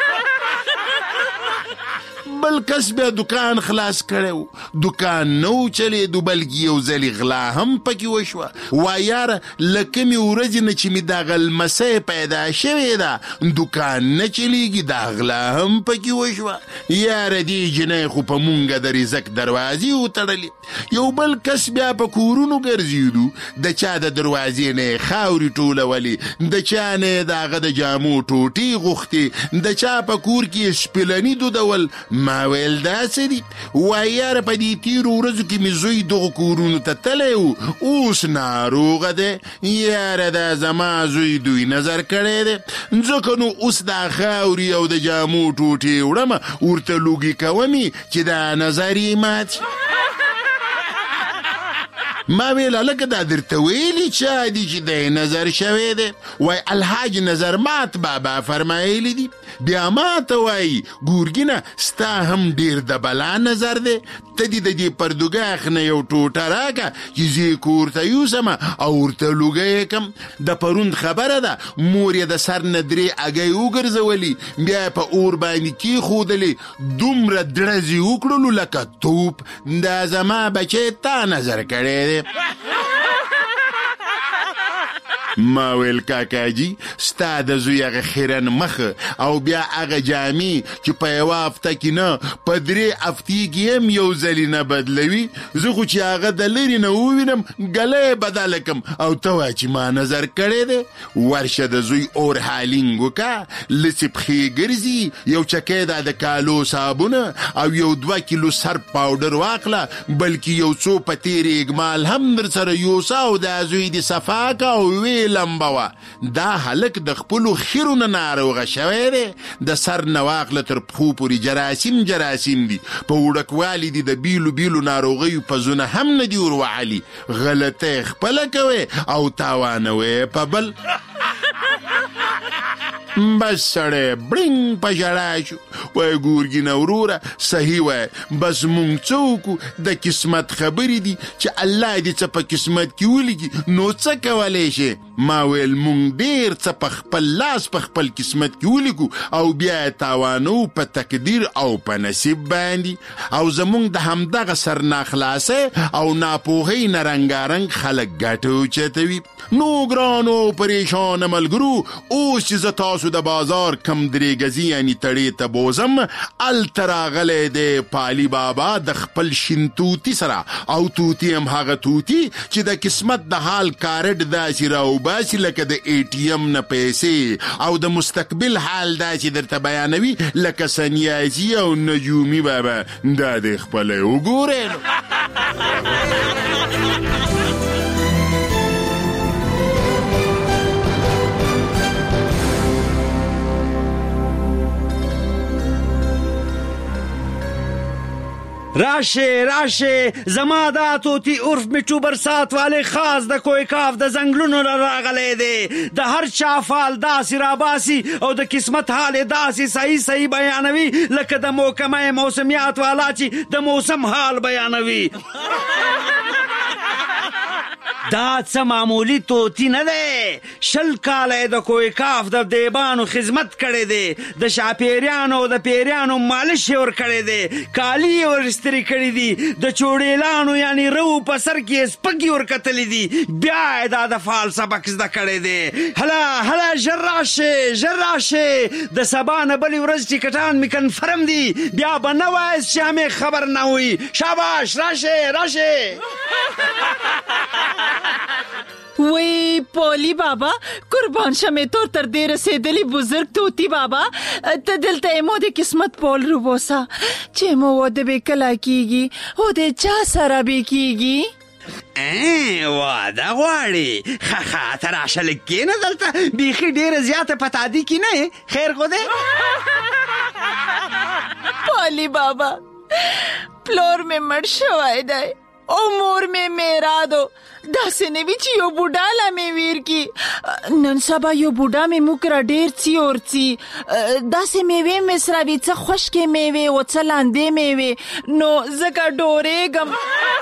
بل کس بیا دکان خلاص کړو، دکان نو چلیدو بلکې یو ځلې غلا هم پکې وشوه. وایاره لکه مې ورځې نه چې مې دا غلمسۍ پیدا شوې ده دکان نه چلیږي، دا غلا هم پکې وشوه. یاره دې جنۍ خو په مونږه د رزق دروازې وتړلې. یو بل کس بیا په کورونو ګرځېدو، د چا د دروازې نه یې خاورې ټولولې، د چا نه یې د هغه د جامو ټوټې غوښتې، د چا په کور کې یې شپلني دودول. ما ویل داسې دي. وایي یاره په دې تیرو ورځو کې مې زوی دغو کورونو ته تللی و، اوس ناروغه دی. یاره دا زما زوی دوی نظر کړی دی، ځکه نو اوس دا خاورې او د جامو ټوټې وړمه ورته لوګي کومې چې دا نظر یې مات شي. ما ویل لکه دا درته ویلي چا دي چې دی نظر شوی دی؟ وای الحاج نظر مات بابا فرمایلی دي. بیا ما ته وایي ګورګینه ستا هم ډیر د بلا نظر دی، ته دې د دې پردوګاخ نه یو ټوټه راکه چې زه کور ته یوسمه او ورته لوګی یې کم. د پروند خبره ده، مور یې د سر نه درې اګۍ وګرځولي، بیا یې په اور باندې کېښودلې، دومره ډړزې وکړلو لکه توپ. دا زما بچی تا نظر کړی دی. ما ویل کاکاجي ستا د زوی هغه خیرن مخ او بیا هغه جامې چې په یوه هفته کې نه په درې هفتې کې هم یو ځلې نه بدلوي، زه خو چې هغه د لرې نه ووینم ګله یې بدله کم او ته وایه چې ما نظر کړی دی. ورشه د زوی اور حالینګ وکړه، لسې پښې ګرځي، یو چکی دا د کالو صابونه او یو دوه کیلو سر پاوډر واخله، بلکې یو څو په تېرې اګمال هم در سره یوسه او دا زوی دې صفا که او ویې پسې لمبه وه. دا هلک د خپلو خیرو نه ناروغه شوی دی، د سر نه واخله تر پښو پورې جراثیم جراثیم دي، په وړکوالي دي د بیلو بیلو ناروغیو پزونه هم نه دي وروعلي. غلطه خپله کوي او تاوانوي په بل. بس سړی برنګ په ژړا شو. وای ګورګینه وروره صحیح وای، بس مونږ څه وکړو؟ د قسمت خبرې دي چې الله دې څه په قسمت کې ولیکي نو څه کولی شي؟ ما ویل مونږ ډېر څه په خپل لاس په خپل قسمت کې ولیکو او بیا یې تاوانو په تقدیر او په نصیب باندې. او زمونږ د همدغه سرناخلاصۍ او ناپوهۍ نه رنګارنګ خلک ګټه اوچتوي. نو ګرانو پریشانه ملګرو، اوس چې زه تاسو د بازار کم درې ګزي یعنې تړې ته بوزم، هلته راغلی دی پالي بابا د خپل شین توتي سره. او توتي هم هغه توتي چې د قسمت د حال کارډ داسې راوباسي لکه د ای ټي ایم نه پیسې، او د مستقبل حال داسې درته بیانوي لکه سنیازي او نجومي بابا. دا د خپله وګورئ. راشه راشه زما دا توتی عرف میټو برسات والے خاص د کوی کاف د زنګلونو راغلی دی. د هر چا فال داسې راباسي او د قسمت حال داسې صحیح صحیح بیانوي لکه د محکمه موسمیات والا چې د موسم حال بیانوي. دا څه معمولی توتی نه دی، شل کاله د کوی کاف د دیبانو خدمت کړی دی، د شاپیریانو او د پیریانو مالش یې ورکړی دی، کالي یې ورستري کړي دي، د چوړیلانو یعنی رو په سر کې سپکې ورکتلی دي، بیا یې دا د فال سبق زده کړی دی. هله هله ژر راشئ ژر راشئ، د سبا نه بلې ورځ ټکټان مې کنفرم دي، بیا به نه وایاست چې همې خبر نه وي. شاباش راشئ راشئ. وی پولی بابا قربان شمه تور تر دې رسیدلی بزرگ توتی بابا، ته دلته مو د قسمت پول رو بوسا چې مو واده به کلا کیږي او د چا سره به کیږي. واده غواړي؟ خخا ته راشه لږ کښېنه دلته، بیخي ډېره زیاته په تادي کې نه یې. خیر خو دی؟ پولی بابا پلور مې مړ شوی دی او مور مې میرا دو، داسې نه وي چې یو بوډا لا مې ویر کی. نن سبا یو بوډا مې موږ را ډېر څي اور څي، داسې میوې مې سره وي، څه خشکې میوې او څه لاندې میوې، نو ځکه ډورېږم.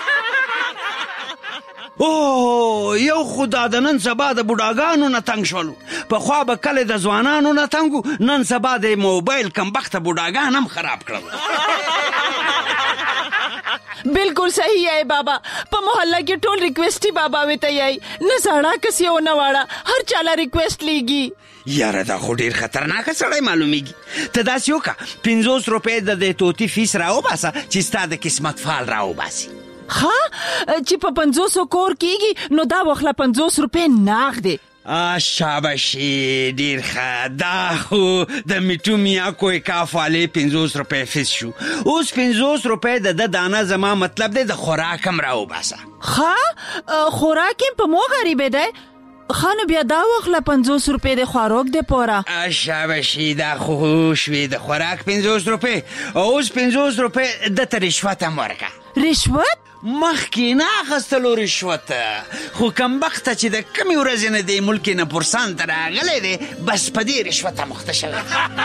او یو خدا د نن سبا د بوډاګانو نه تنګ شولو. پخوا به کله د ځوانانو نه تنګو، نن سبا د موبایل کمبخته بوډاګان هم خراب کړل. بالکل صحیح ہے بابا، په محله کې ټول ریکویسټي بابا وته یای، نه زړه کسي او نه واړه هر چاله ریکویسټ لیږي. یاره دا خو ډیر خطرناک سړی معلومیږي. ته داسې وکړه پنځوس روپۍ د دې توتی فیس راوباسه چې ستا د قسمت فال راوباسي. ها چې په پنځوسو کور کیږي نو دا واخله پنځوس روپۍ نغدې. شاباشي ډیر ښه، دا خو د میټو میا کوی کاف والے پنځوس روپۍ فیس شو. اوس پنځوس روپۍ د د دانه زما مطلب دی د خوراک هم راوباسه. ها خوراک هم په مو غریبه دی؟ خانو بیا دا واخله پنځوس روپۍ د خوراک د پوره. شاباشي دا خو شوې د خوراک پنځوس روپۍ، اوس پنځوس روپۍ د ته رشوت هم ورکه. رشوت؟ مخکې نه اخیستلو رشوت، خو کمبخته چې د کمې ورځې نه دی ملک نه پرسان ته راغلی دی، بس په دې رشوت مخته شوی.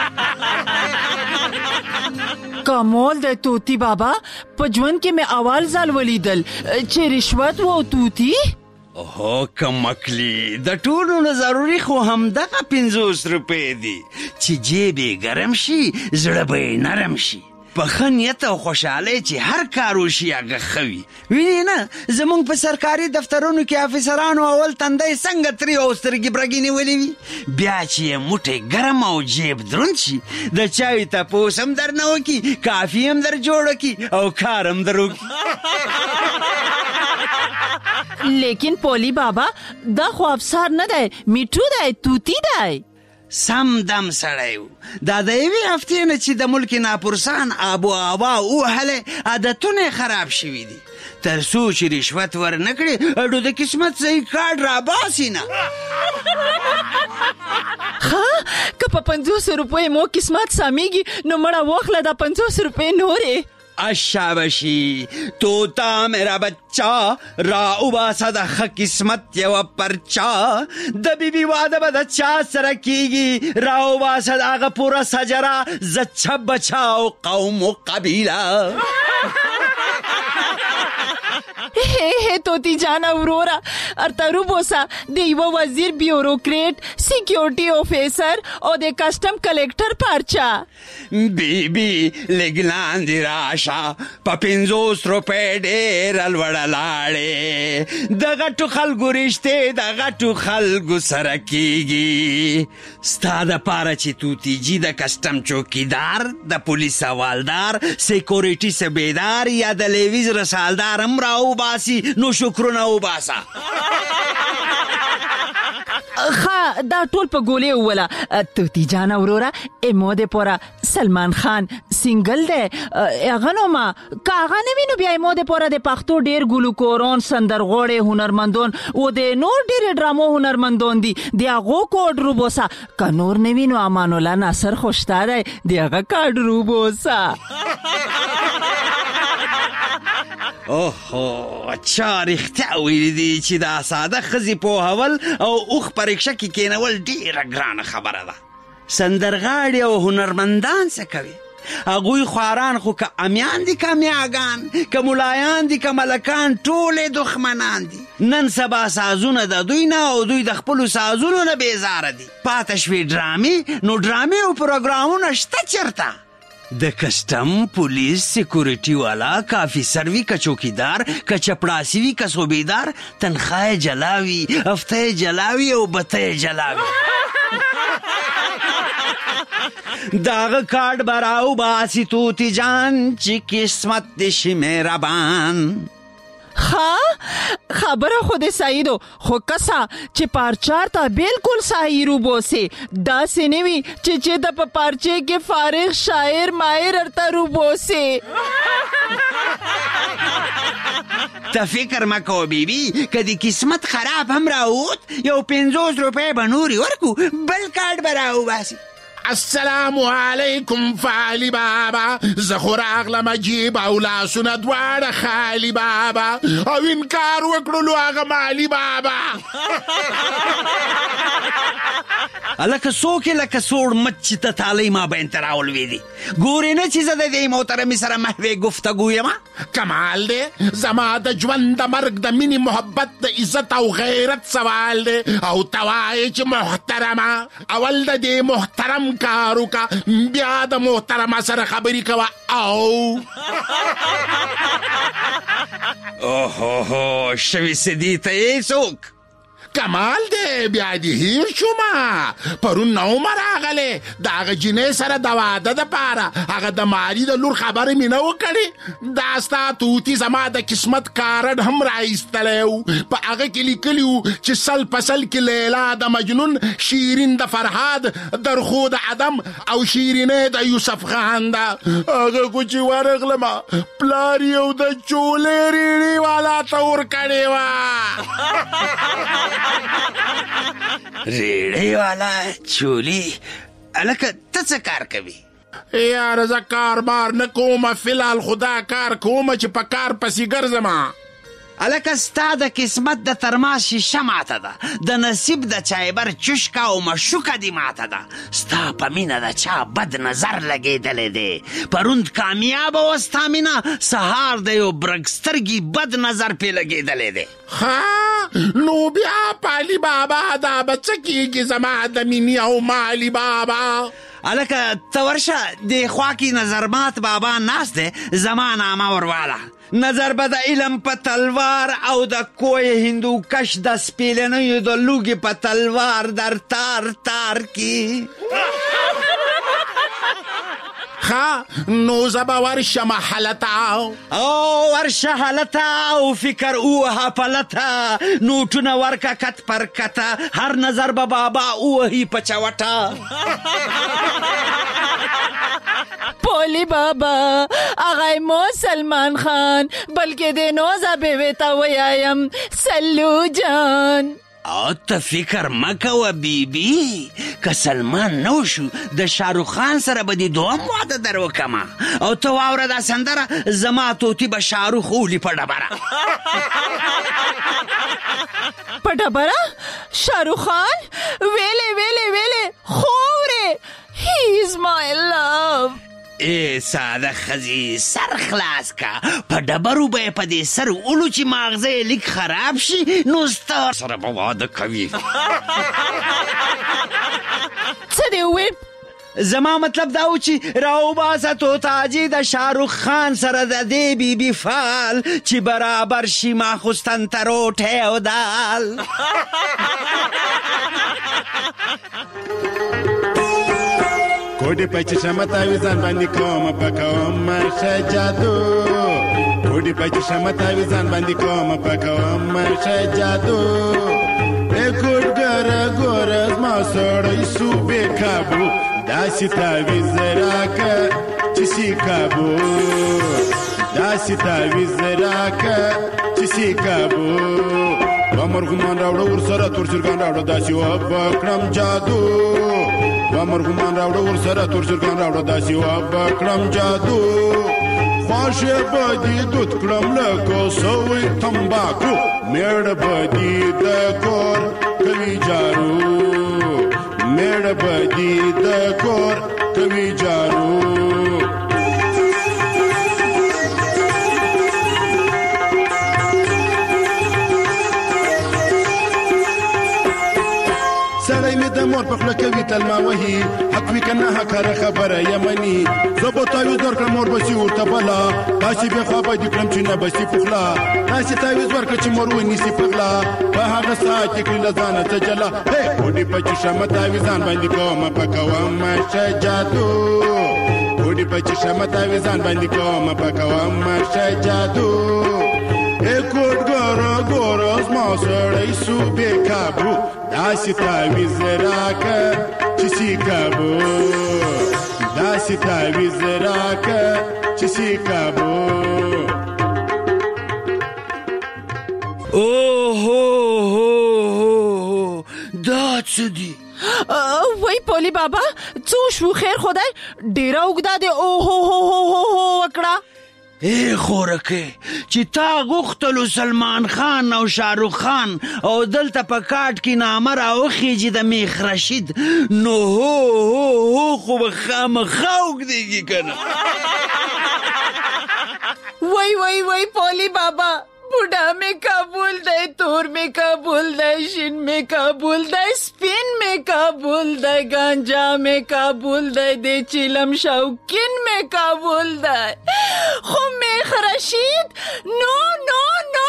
کمال د توتی بابا، په ژوند کې مې اول ځل ولیدل چې رشوت و توتی. اوه کمکلی، د ټولو نه ضروري خو همدغه پنځوس روپۍ دي چې جیب یې ګرم شي زړه به یې نرم شي. په ښه نیت او خوشحالۍ چې هر کار وشي هغه ښه وي. وینې نه زمونږ په سرکاري دفترونو کې افیسرانو اول تندی څنګه ترې او سترګې برګې نیولې وي، بیا چې یې موټی ګرم او جیب دروند شي د چای تپوس هم در نه وکړي، کافي هم در جوړه کړي او کار هم در وکړي. لیکن پولی بابا دا خو افسر نه دی، میټو دی، توتی دی. سم دم سړی و. دا د یوې هفتې نه چې د ملک ناپرسان آب و هوا ووهلی، عادتونه خراب شوي دي. تر څو چې رشوت ور نه کړې اډو د قسمت صحیح کارډ راباسي نه. که په پنځوس روپۍ مو قسمت سامېږي نو مړه واخله دا پنځوس روپۍ نورې. اشابشی توتا میرا بچہ را اوباسا د خ قسمت یو پرچا د بیبي واده به د چا سره کیږي را اوباسا د هغه پوره سجره زچه بچاو قوم و قبیله. हे हे तोती जाना अरोरा अरतारू बोसा दे युवा वजीर ब्यूरोक्रेट सिक्योरिटी ऑफिसर और दे कस्टम कलेक्टर पार्चा बीबी लेगलान दी राशा पपिंजोस रुपए डेर अलवड़लाड़े दगटु खलगु रिश्ते दगटु खलगु सरकीगी स्तादा पारा ची तूती जी द कस्टम चौकीदार द पुलिस हवालदार सिक्योरिटी सेबेदार या द लेवीज रसालदार हमराओ बासी नो शुक्रना उबासा. خا دا ټول په ګولې ولا توتی جان اورورا امو د پورا سلمان خان سنگل ده اغنو ما کاغه نه وینو بیا امو د پورا د پښتو ډیر ګلوکورون سندرغوړې هنرمندون او د نور ډیر ډرامو هنرمندون دي دیغه کوډ روبوسا ک نور نه وینو امان الله ناصر خوشتاره دیغه کاډ روبوسا. اوه چا رښتیا ویلي دي چې دا ساده ښځې پوهول او اوښ په رکشه کې کېنول ډېره ګرانه خبره ده. سندرغاړي او هنرمندان څه کوي؟ هغوی خواران خو که امیان دي که میاګان که ملایان دي که ملکان ټولې دښمنان دي. نن سبا سازونه د دوی نه او دوی د خپلو سازونو نه بیزاره دي. پاته شوې ډرامې نو ډرامې او پروګرامونه شته چېرته؟ د کسٹم پولیس سیکورٹی والا کا افیسر وی کا چوکیدار کا چپڑاسی وی کا صوبیدار تنخواہ جلاوی ہفتے جلاوی او بتے جلاوی. داغ کارڈ براو باسی توتی جان چی قسمت دشی میرا بان. خا خبره خود سایدو خو کسا چې پارچار ته بالکل صحیح رو بوسه دا سنوي چې چې د په پارچه کې فارغ شاعر ماهر ارته رو بوسه. تا فکر مکو بیبی کدی قسمت خراب هم راوت یو پنځوس روپے بنوري ورکو بل کارت براو باسی. السلام علیکم فالی بابا زخور اغلم جیب او لاسونه دواړه خالی بابا او انکار وکړلو هغه مالی بابا. لکه څوک لکه سوړ مچ چې ته تالی ما به انتراول ویدي ګورې نه چې زه د دې محترمې سره محوې گفتگو یما. کمال دی زما د ژوند د مرګ د مینې محبت د عزت او غیرت سوال دی او توایې چې محترمه اول د دې محترم کارو کا بیا د محترمه سره خبرې کوه او اوهو شوي سدي ته یې څوک کمال دی بیا دې هیر شوما پرون نو راغلی د هغه جینۍ سره د واده دپاره هغه د ماري د لور خبرې مې نه وکړې دا ستا توتي زما د قسمت کارډ هم راایستلی و په هغه کې لیکلي و چې سل په سل کې لیلا د مجنون شیرین د فرهاد درخو د عدم او شیرینې د یوسف خان ده هغه خو چې ورغلمه پلار یو د چولې ریړې والا ته ورکړې وه. ریڑی والا چولی الکه ته څه کار کوي؟ یاره زه کار بار نه کومه فلحال خدا کار کومه چې په کار پسې ګرځمه. الکه ستا د قسمت د ترماس شیشه ماته ده د نصیب د چایبر چشکه او مشوکه دی ماته ده ستا په مینه د چا بد نظر لګېدلی دی پروند کامیابه وه ستا مینه سهار د یو برګسترګي بد نظر پې لګېدلی دی. ها نو بیا پالی بابا دا به څه کېږي زما د مینې او مالی بابا؟ الکه ته ورشه دې خوا کې نظرمات بابا ناست دی زما نامه ورواله نظر به د علم په تلوار او د کوی هندو کش د سپیلنیو د لوګي په تلوار در تار تار کی. ها نو زبا ورشه محلتا او ورشه حالتا او فکر اوها پلتا نوټونه ورکا کت پر کتا هر نظر به بابا اوهی پچوټا. پولی بابا آغای مو سلمان خان بلکې د نوزا بیوی تا ویایم سلو جان. او ته فکر مکوه بیبي که سلمان نو شو د شاروخ خان سره به دې دوهم واده در وکمه او ته واوره دا سندره زما توتی به شاروخ اولی په ډبره په ډبره شاروخ خان ویلې ویلې ویلې خوره he is my love ای ساده خزی سر خلاص کا په ډبرو به په دې سر اولو چې ماغزه یې لیک خراب شي نو ستا سره به واده کوي څه دې وویل زما مطلب دا و چې راوباسه توتاجي د شاروخ خان سره د دې بیبي فال چې برابر شي ماخوستن ته روټۍ او دال کوډي پچ شمتا ویزان باندې کوم پکوم مرشه جادو کوډي پچ شمتا ویزان باندې کوم پکوم مرشه جادو اے کوډګر ګورز ما سړی سو به کابو داسې تا ویزراک چې سی کابو داسې تا ویزراک چې سی کابو ومرغمان راوړو ور سره تور چرګان راوړو داسې و بکړم جادو ومرغمان راوړو ور سره تور چرګان راوړو داسې و بکړم جادو خواشه بدی دوت کړم لکه سوی تمباکو میړ بدی د کور کوي جارو میړ بدی د کور کوي جارو سړی مې د مور په خوله کوي تلما وهي حق وي که نه حقاره خبره یمني زه به تاویز ورکړم مور به سي ورته بله داسې بې خوا به دې کړم چې نه به سي په خوله داسې تاویز ورکړه چې مور ونیسي په غلا په هغه ساعت کې کړي له ځانه څه جلا کوډي په چشمه تاویزان باندې کومه پکوم شه جادو کوډي په چشمه تاویزان باندې کومه پکوم شه جادو اے کوډګر ګورز ما سړی سو بې کابو داسې تاویز راکه چې سی کابو داسې تاویز راکه چې سی کابو اوهو دا څه دي وای پولی بابا څه شو خیر خدای ډیره اوږده دی اوهو هو هو هو وکړه ای خورکه چې تا غوښتلو سلمان خان او شاروخ خان او دلته په کاټ کې نامه راوخیږي د میخ رشید نو هو هو هو خو به خامخا اوږدېږي که نه وای وای وای پولی بابا بوډا میں قبول دے تور میں قبول دے شین میں قبول دے سپین میں قبول دے گانجا میں قبول دے دے چلم شوکین میں قبول دے خو میخ رشید نو نو نو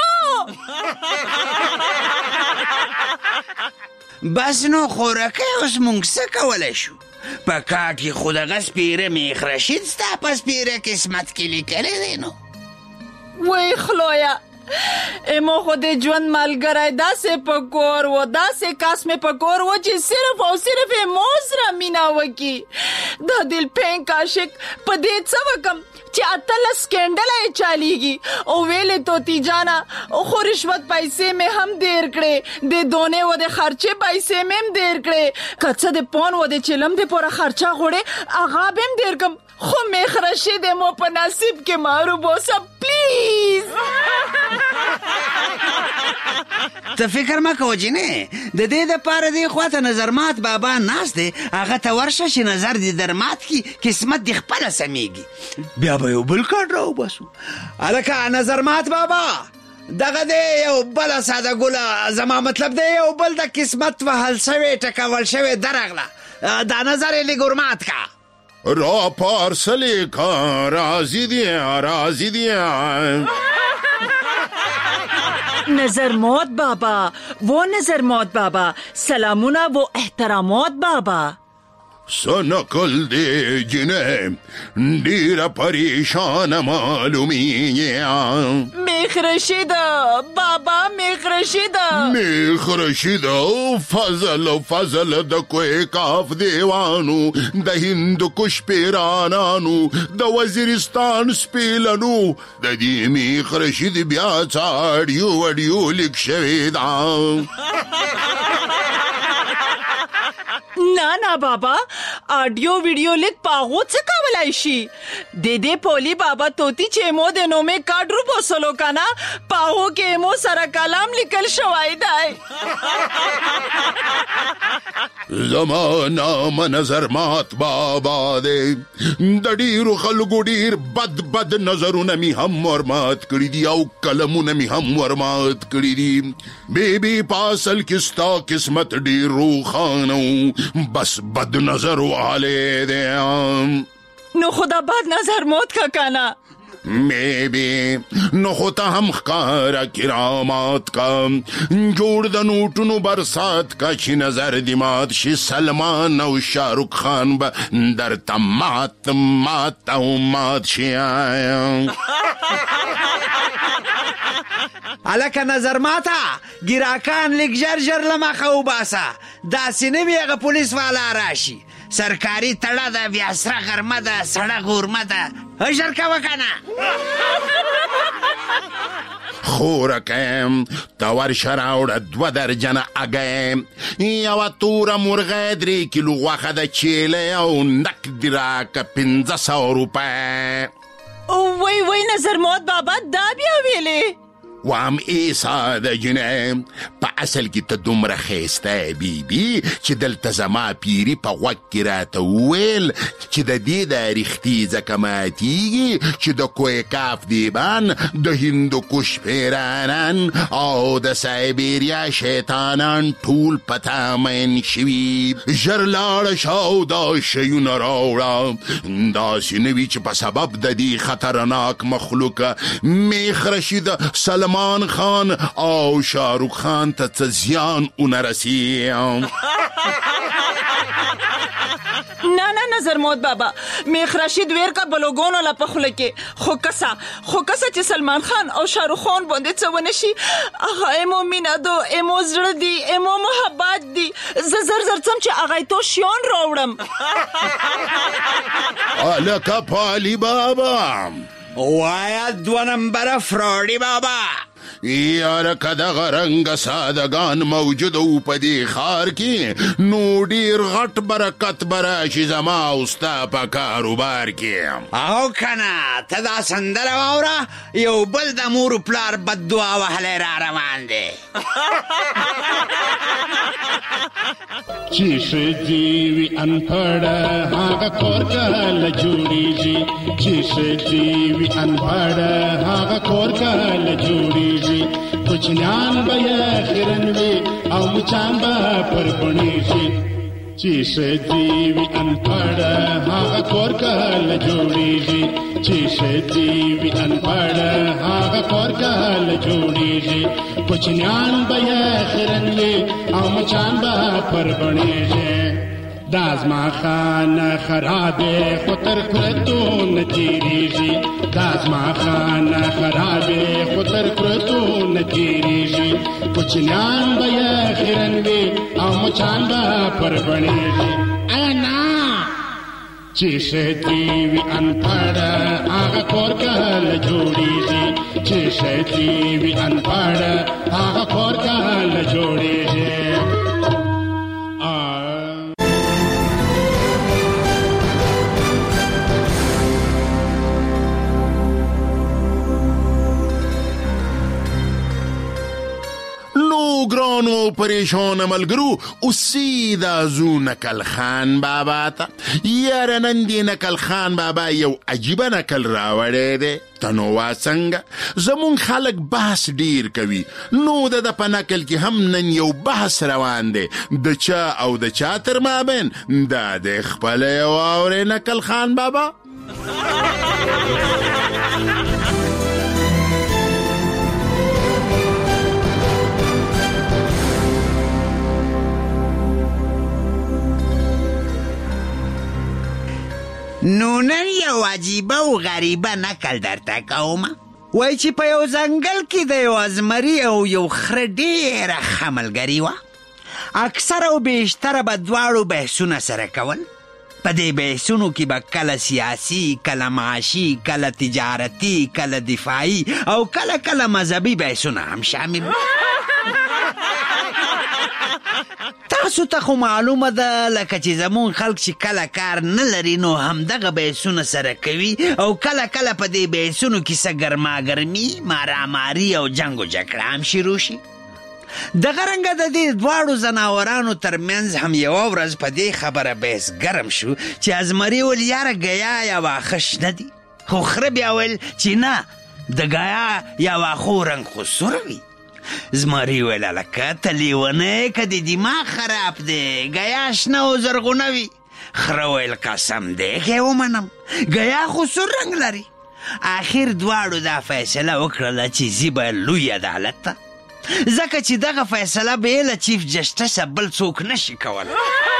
بس نو خورکه اوس مونږ څه کولی شو په کاټ کې خو دغه سپیره میخ رشید ستا په سپیره قسمت کې لیکلی دی نو وای خلویا امو خو د ژوند ملګری داسې په کور و داسې کس مې په کور و چې صرف او صرف یې مو سره مینه وکړي د دل پینک عاشق په دې څه وکم چې اتلس کینډله یې چالیږي او ویلې توتی جانا خو رشوت پیسې مې هم دیر کړې د دونې و د خرچې پیسې مې هم دیر کړې که څه د پون و د چلم د پوره خرچه غوړې هغه به هم دیر کم خو میخ رشید مو په نصیب کې مارو بوسه پلیز ته فکر مه کوه جینې د دې دپاره دې خواته نظرمات بابا ناست دی هغه ته ورشه چې نظر دې در مات کي قسمت دې خپله سمیږي بیا به یو بل کارت راوباسو هلکه نظرمات بابا دغه دی یو بله ساده ګله زما مطلب دی یو بل د قسمت وهل شوی ټکول شوی درغله دا نظر یې لږ ورمات کا را پارسلی کا رازی دیا رازی دیا نظر موت بابا وہ نظر موت بابا سلامونا وہ احترامات بابا سنقل دے جنہیں دیر پریشان معلومی میخ رشیدہ بابا میخ رشیدہ میخ رشیدہ فضل فضل د کوئی کاف دیوانو د هند کش پیرانانو د وزیرستان سپیلنو د دی میخ رشید بیا چاڑیو وڈیو لک شویدان ना ना बाबा, ऑडियो वीडियो लिख पागो څه کولای شي. د دې پولی بابا توتی چې مو د نومې کاډرو بوسلو کنه پاغو کې مو سره کلام لیکل شوی دی. زمانہ منظر مات بابا دے د ډیرو خلکو ډیر بد بد نظرونه می هم ورمات کړي دي او قلمونه می هم ورمات کړي دي. بیبي پاسل کستا قسمت ډیر روخانو بس بد نظر والے دے. نو خدا بد نظر موت کا کانا میبی نو خود هم خکارا کرامات کا جوڑ د نوٹونو برسات کا چی نظر دیمات شی سلمان او شارک خان با در تمات مات او مات شی آیا. الکه نظر ماتا گیراکان لیک جر جر لما خو باسا داسی نوی اگه پولیس والا راشی سرکاری تړه ده بیا سره غرمه ده سړه غورمه ده ژر کوه کنه. خورکم تا ورشه راوړه دوه درجنه اګی یوه توره مرغۍ درې کیلو غوښه د چیلې او نک دې راکه پنځه سوه روپۍ. وای وای نظر موت بابا دا بیا ویلې وام ایسا د جنه په اصل کې ته دومره ښایسته بیبي چې دلته زما پیري په غوږ کې راته وویل چې د دې د ریښتې ځکه ماتیږي چې د کویکاف دیبان د هندوکش پیرانان او د سایبیریا شیطانان ټول په تا مین شوي. ژر لاړه شه او دا شیونه راوړه داسې نه وي چې په سبب د دې خطرناک مخلوقه میخ رشید سلمان خان او شاروخ خان ته څه زیان ونه رسي. نه نه نظر موت بابا میخ رشید ویر کا بلوګونو لا پخله کې خو کسا خو کسا چې سلمان خان او شاروخ خان باندې څه ونه شي هغه ایمو مینا دو ایمو زړه دی ایمو محبت دی ز زر زر څم چې هغه تو شیون راوړم. الکه پالی بابا وایا دو نمبر فراډي بابا یاره که دغه رنګه سادهګان موجود و په دې ښار کې نو ډېر غټ برکت به راشي زما او ستا په کاروبار کې. او کنه ته دا سندره واوره یو بل د مور پلار بددعا وهلی را روان دی. چې ښځې وي انپړه هغه کور کله جوړېږي چې ښځې وي انپړه هغه کور کله جوړېږي کوچنیان به یې خیرن وي او مچان به پر بڼېږي چې ښځې وي انپړه هغه کور کله جوړېږي چې ښځې وي انپړه هغه کور کله جوړېږي کوچنیان به یې خیرن وي او مچان به پر بڼېږي. دا زما خانه خرابې خو تر پرتو نه تېرېږي دا زما خانه خرابې خو تر پرتو نه تېرېږي کوچنیان به یې خیرن وي او مچان به پر بڼېږي. ایا نه چې ښځې وي انپړه هغه کور کله جوړېږي چې ښځې وي انپړه هغه کور کله جوړېږي. ګرانو پریشان ملګرو اسی دا زو نکل خان بابا ته یاره نن دې نکل خان بابا یو عجیبه نکل راوړی دی. تنوع څنګه زمون خلک بحث ډیر کوي نو د د په نکل کې هم نن یو بحث روان دی د چا او د چا تر مابین دا د خپل یو اورې نکل خان بابا. نو نن یو عجیبه و غریبه نکل درته کوم. وای چې په یو ځنګل کې د یو ازمري او یو خره ډېره ښه ملګري وه. اکثر او بیشتره به دواړو بحثونه سره کول. په دې بحثونو کې به کله سیاسي کله معاشي کله تجارتي کله دفاعي او کله کله مذهبي بحثونه هم شامل وو. تاسو ته خو معلومه ده لکه چې زمون خلک چې کله کار نه لري نو همدغه بیسونه سره کوي او کله کله په دې بیسونو کې څه ګرماګرمي ماراماري او جنګ و جګړه هم شروع شي. دغه رنګه د دې دواړو ځناورانو ترمنځ هم یوه ورځ په دې خبره بحث ګرم شو چې ازمري ویل یاره ګیا یا واښه شنه دي، خو خره بیا ویل چې نه د ګیا یا واښو رنګ خو سور وي. زمري ویل هلکه ته لیونی که د دماغ خراب دی، ګیا شنه او زرغونه وي. خره ویل قسم دی که ومنم ګیا خو سور رنګ لري. آخر دواړو دا فیصله وکړله چې ځي به لوی عدالت ته، ځکه چې دغه فیصله به یې له چیف جسټسه بل څوک نشي کولی.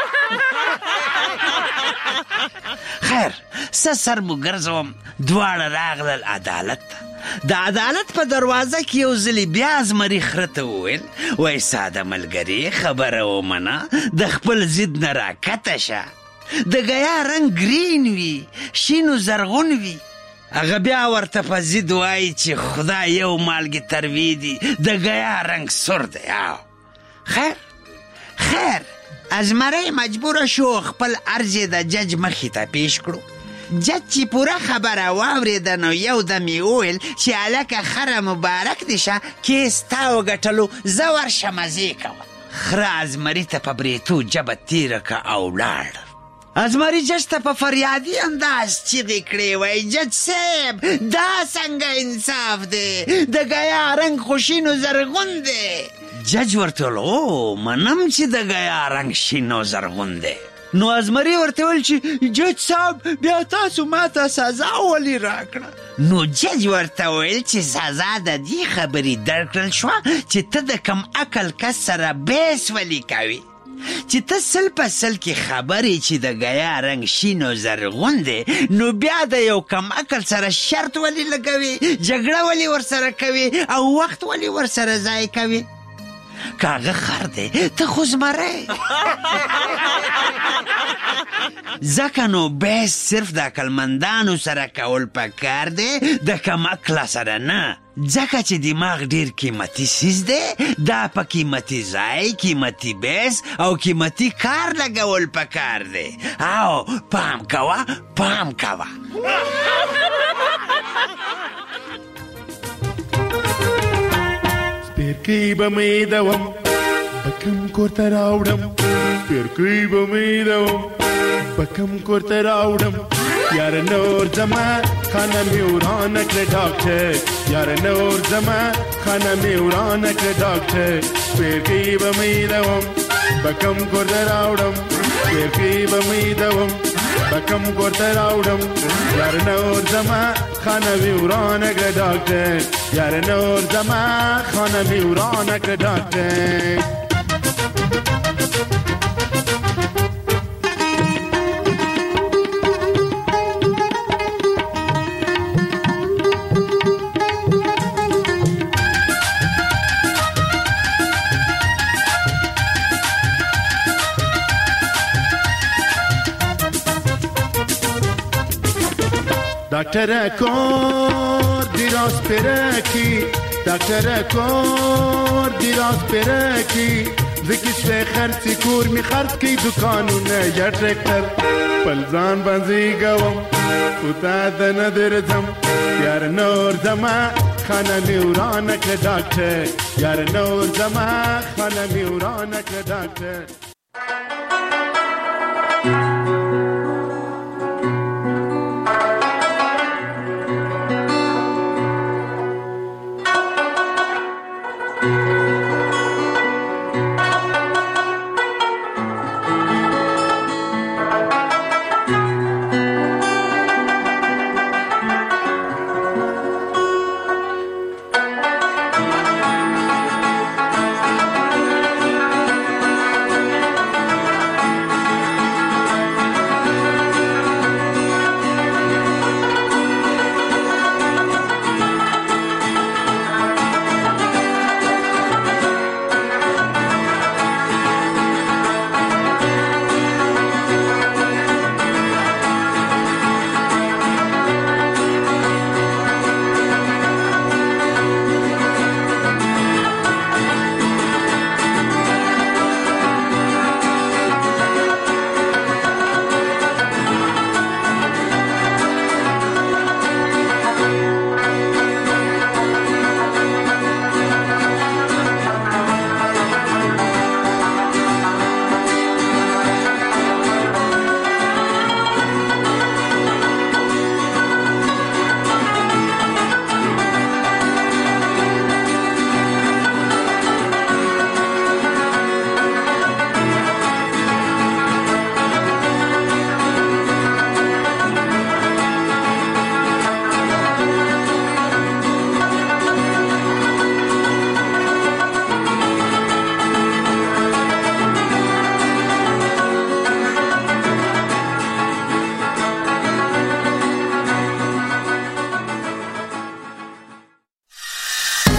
خیر څه سر مو ګرځوم، دواړه راغلل عدالت ته. د عدالت په دروازه کې یو ځلې بیا زمري خره ته وویل وای ساده ملګري خبره ومنه، د خپل ضد نه راکته شه. د ګیا رنګ ګرین وي، شین و زرغون وي. هغه بیا ورته په ضد وایي چې خدای یو مالګې تروی دي، د ګیا رنګ سور دی. خیر خیر ازمری مجبوره شو خپل عرض د جج مخې ته پیش کړو. جج چې پوره خبره واورېده نو یو دم یې وویل چې هلکه خره مبارک دې شه، کیس تا وګټلو، زه ورشه مزې کوه. خره ازمري ته په بریتو جبه تیره که او لاړ. ازمري جج ته په فریادي انداز چیغې کړې وای جج صاحب دا څنګه انصاف دی، د ګیا رنګ خو شین و زرغون دی. جج ورته ویل او منم چې د ګیا رنګ شین و زرغون دی. نو ازمري ورته ویل چې جج صاحب بیا تاسو ما ته سزا ولې راکړه. نو جج ورته ویل چې سزا د دې خبرې درکړل شوه چې ته د کم عقل کس سره بحث ولې کوې، چې ته سل په سل کې خبرې چې د ګیا رنګ شین و زرغون دی، نو بیا د یو کم عقل سره شرط ولې لګوي، جګړه ولې ورسره کوي او وخت ولې ورسره ضایع کوي. که هغه خر دی ته خو زمری. ځکه نو بحث صرف د عقلمندانو سره کول پکار دی، د کم عقله سره نه، ځکه چې دماغ ډیر قیمتي سیز دی، دا په قیمتي ځای، قیمتي بحث او قیمتي کار لګول پکار دی. او پام کوه پام کوه. سپیرکی به می دوم بکم کورته راوړم، سپیرکی به می دوم بکم کورته راوړم. یار نور زما خانه می ورانه کړه ډاکټر، یار نور زما خانه می ورانه کړه ډاکټر. سپیرکی به می دوم بکم کورته راوړم، سپیرکی به می دوم بکم کورته راوړم. یار نور زما خانه می ورانه کړه ډاکټر، یار نور زما خانه می ورانه کړه ډاکټر. دکتر کور دیراز پرکی، دکتر کور دیراز پرکی. زکیش خرچی کور می خرچ کی دکانونه یا ترکتر پلزان بنزی گوم خدا دن درزم. یار نور زما خانه می ورانه که دکتر، یار نور زما خانه می ورانه که دکتر.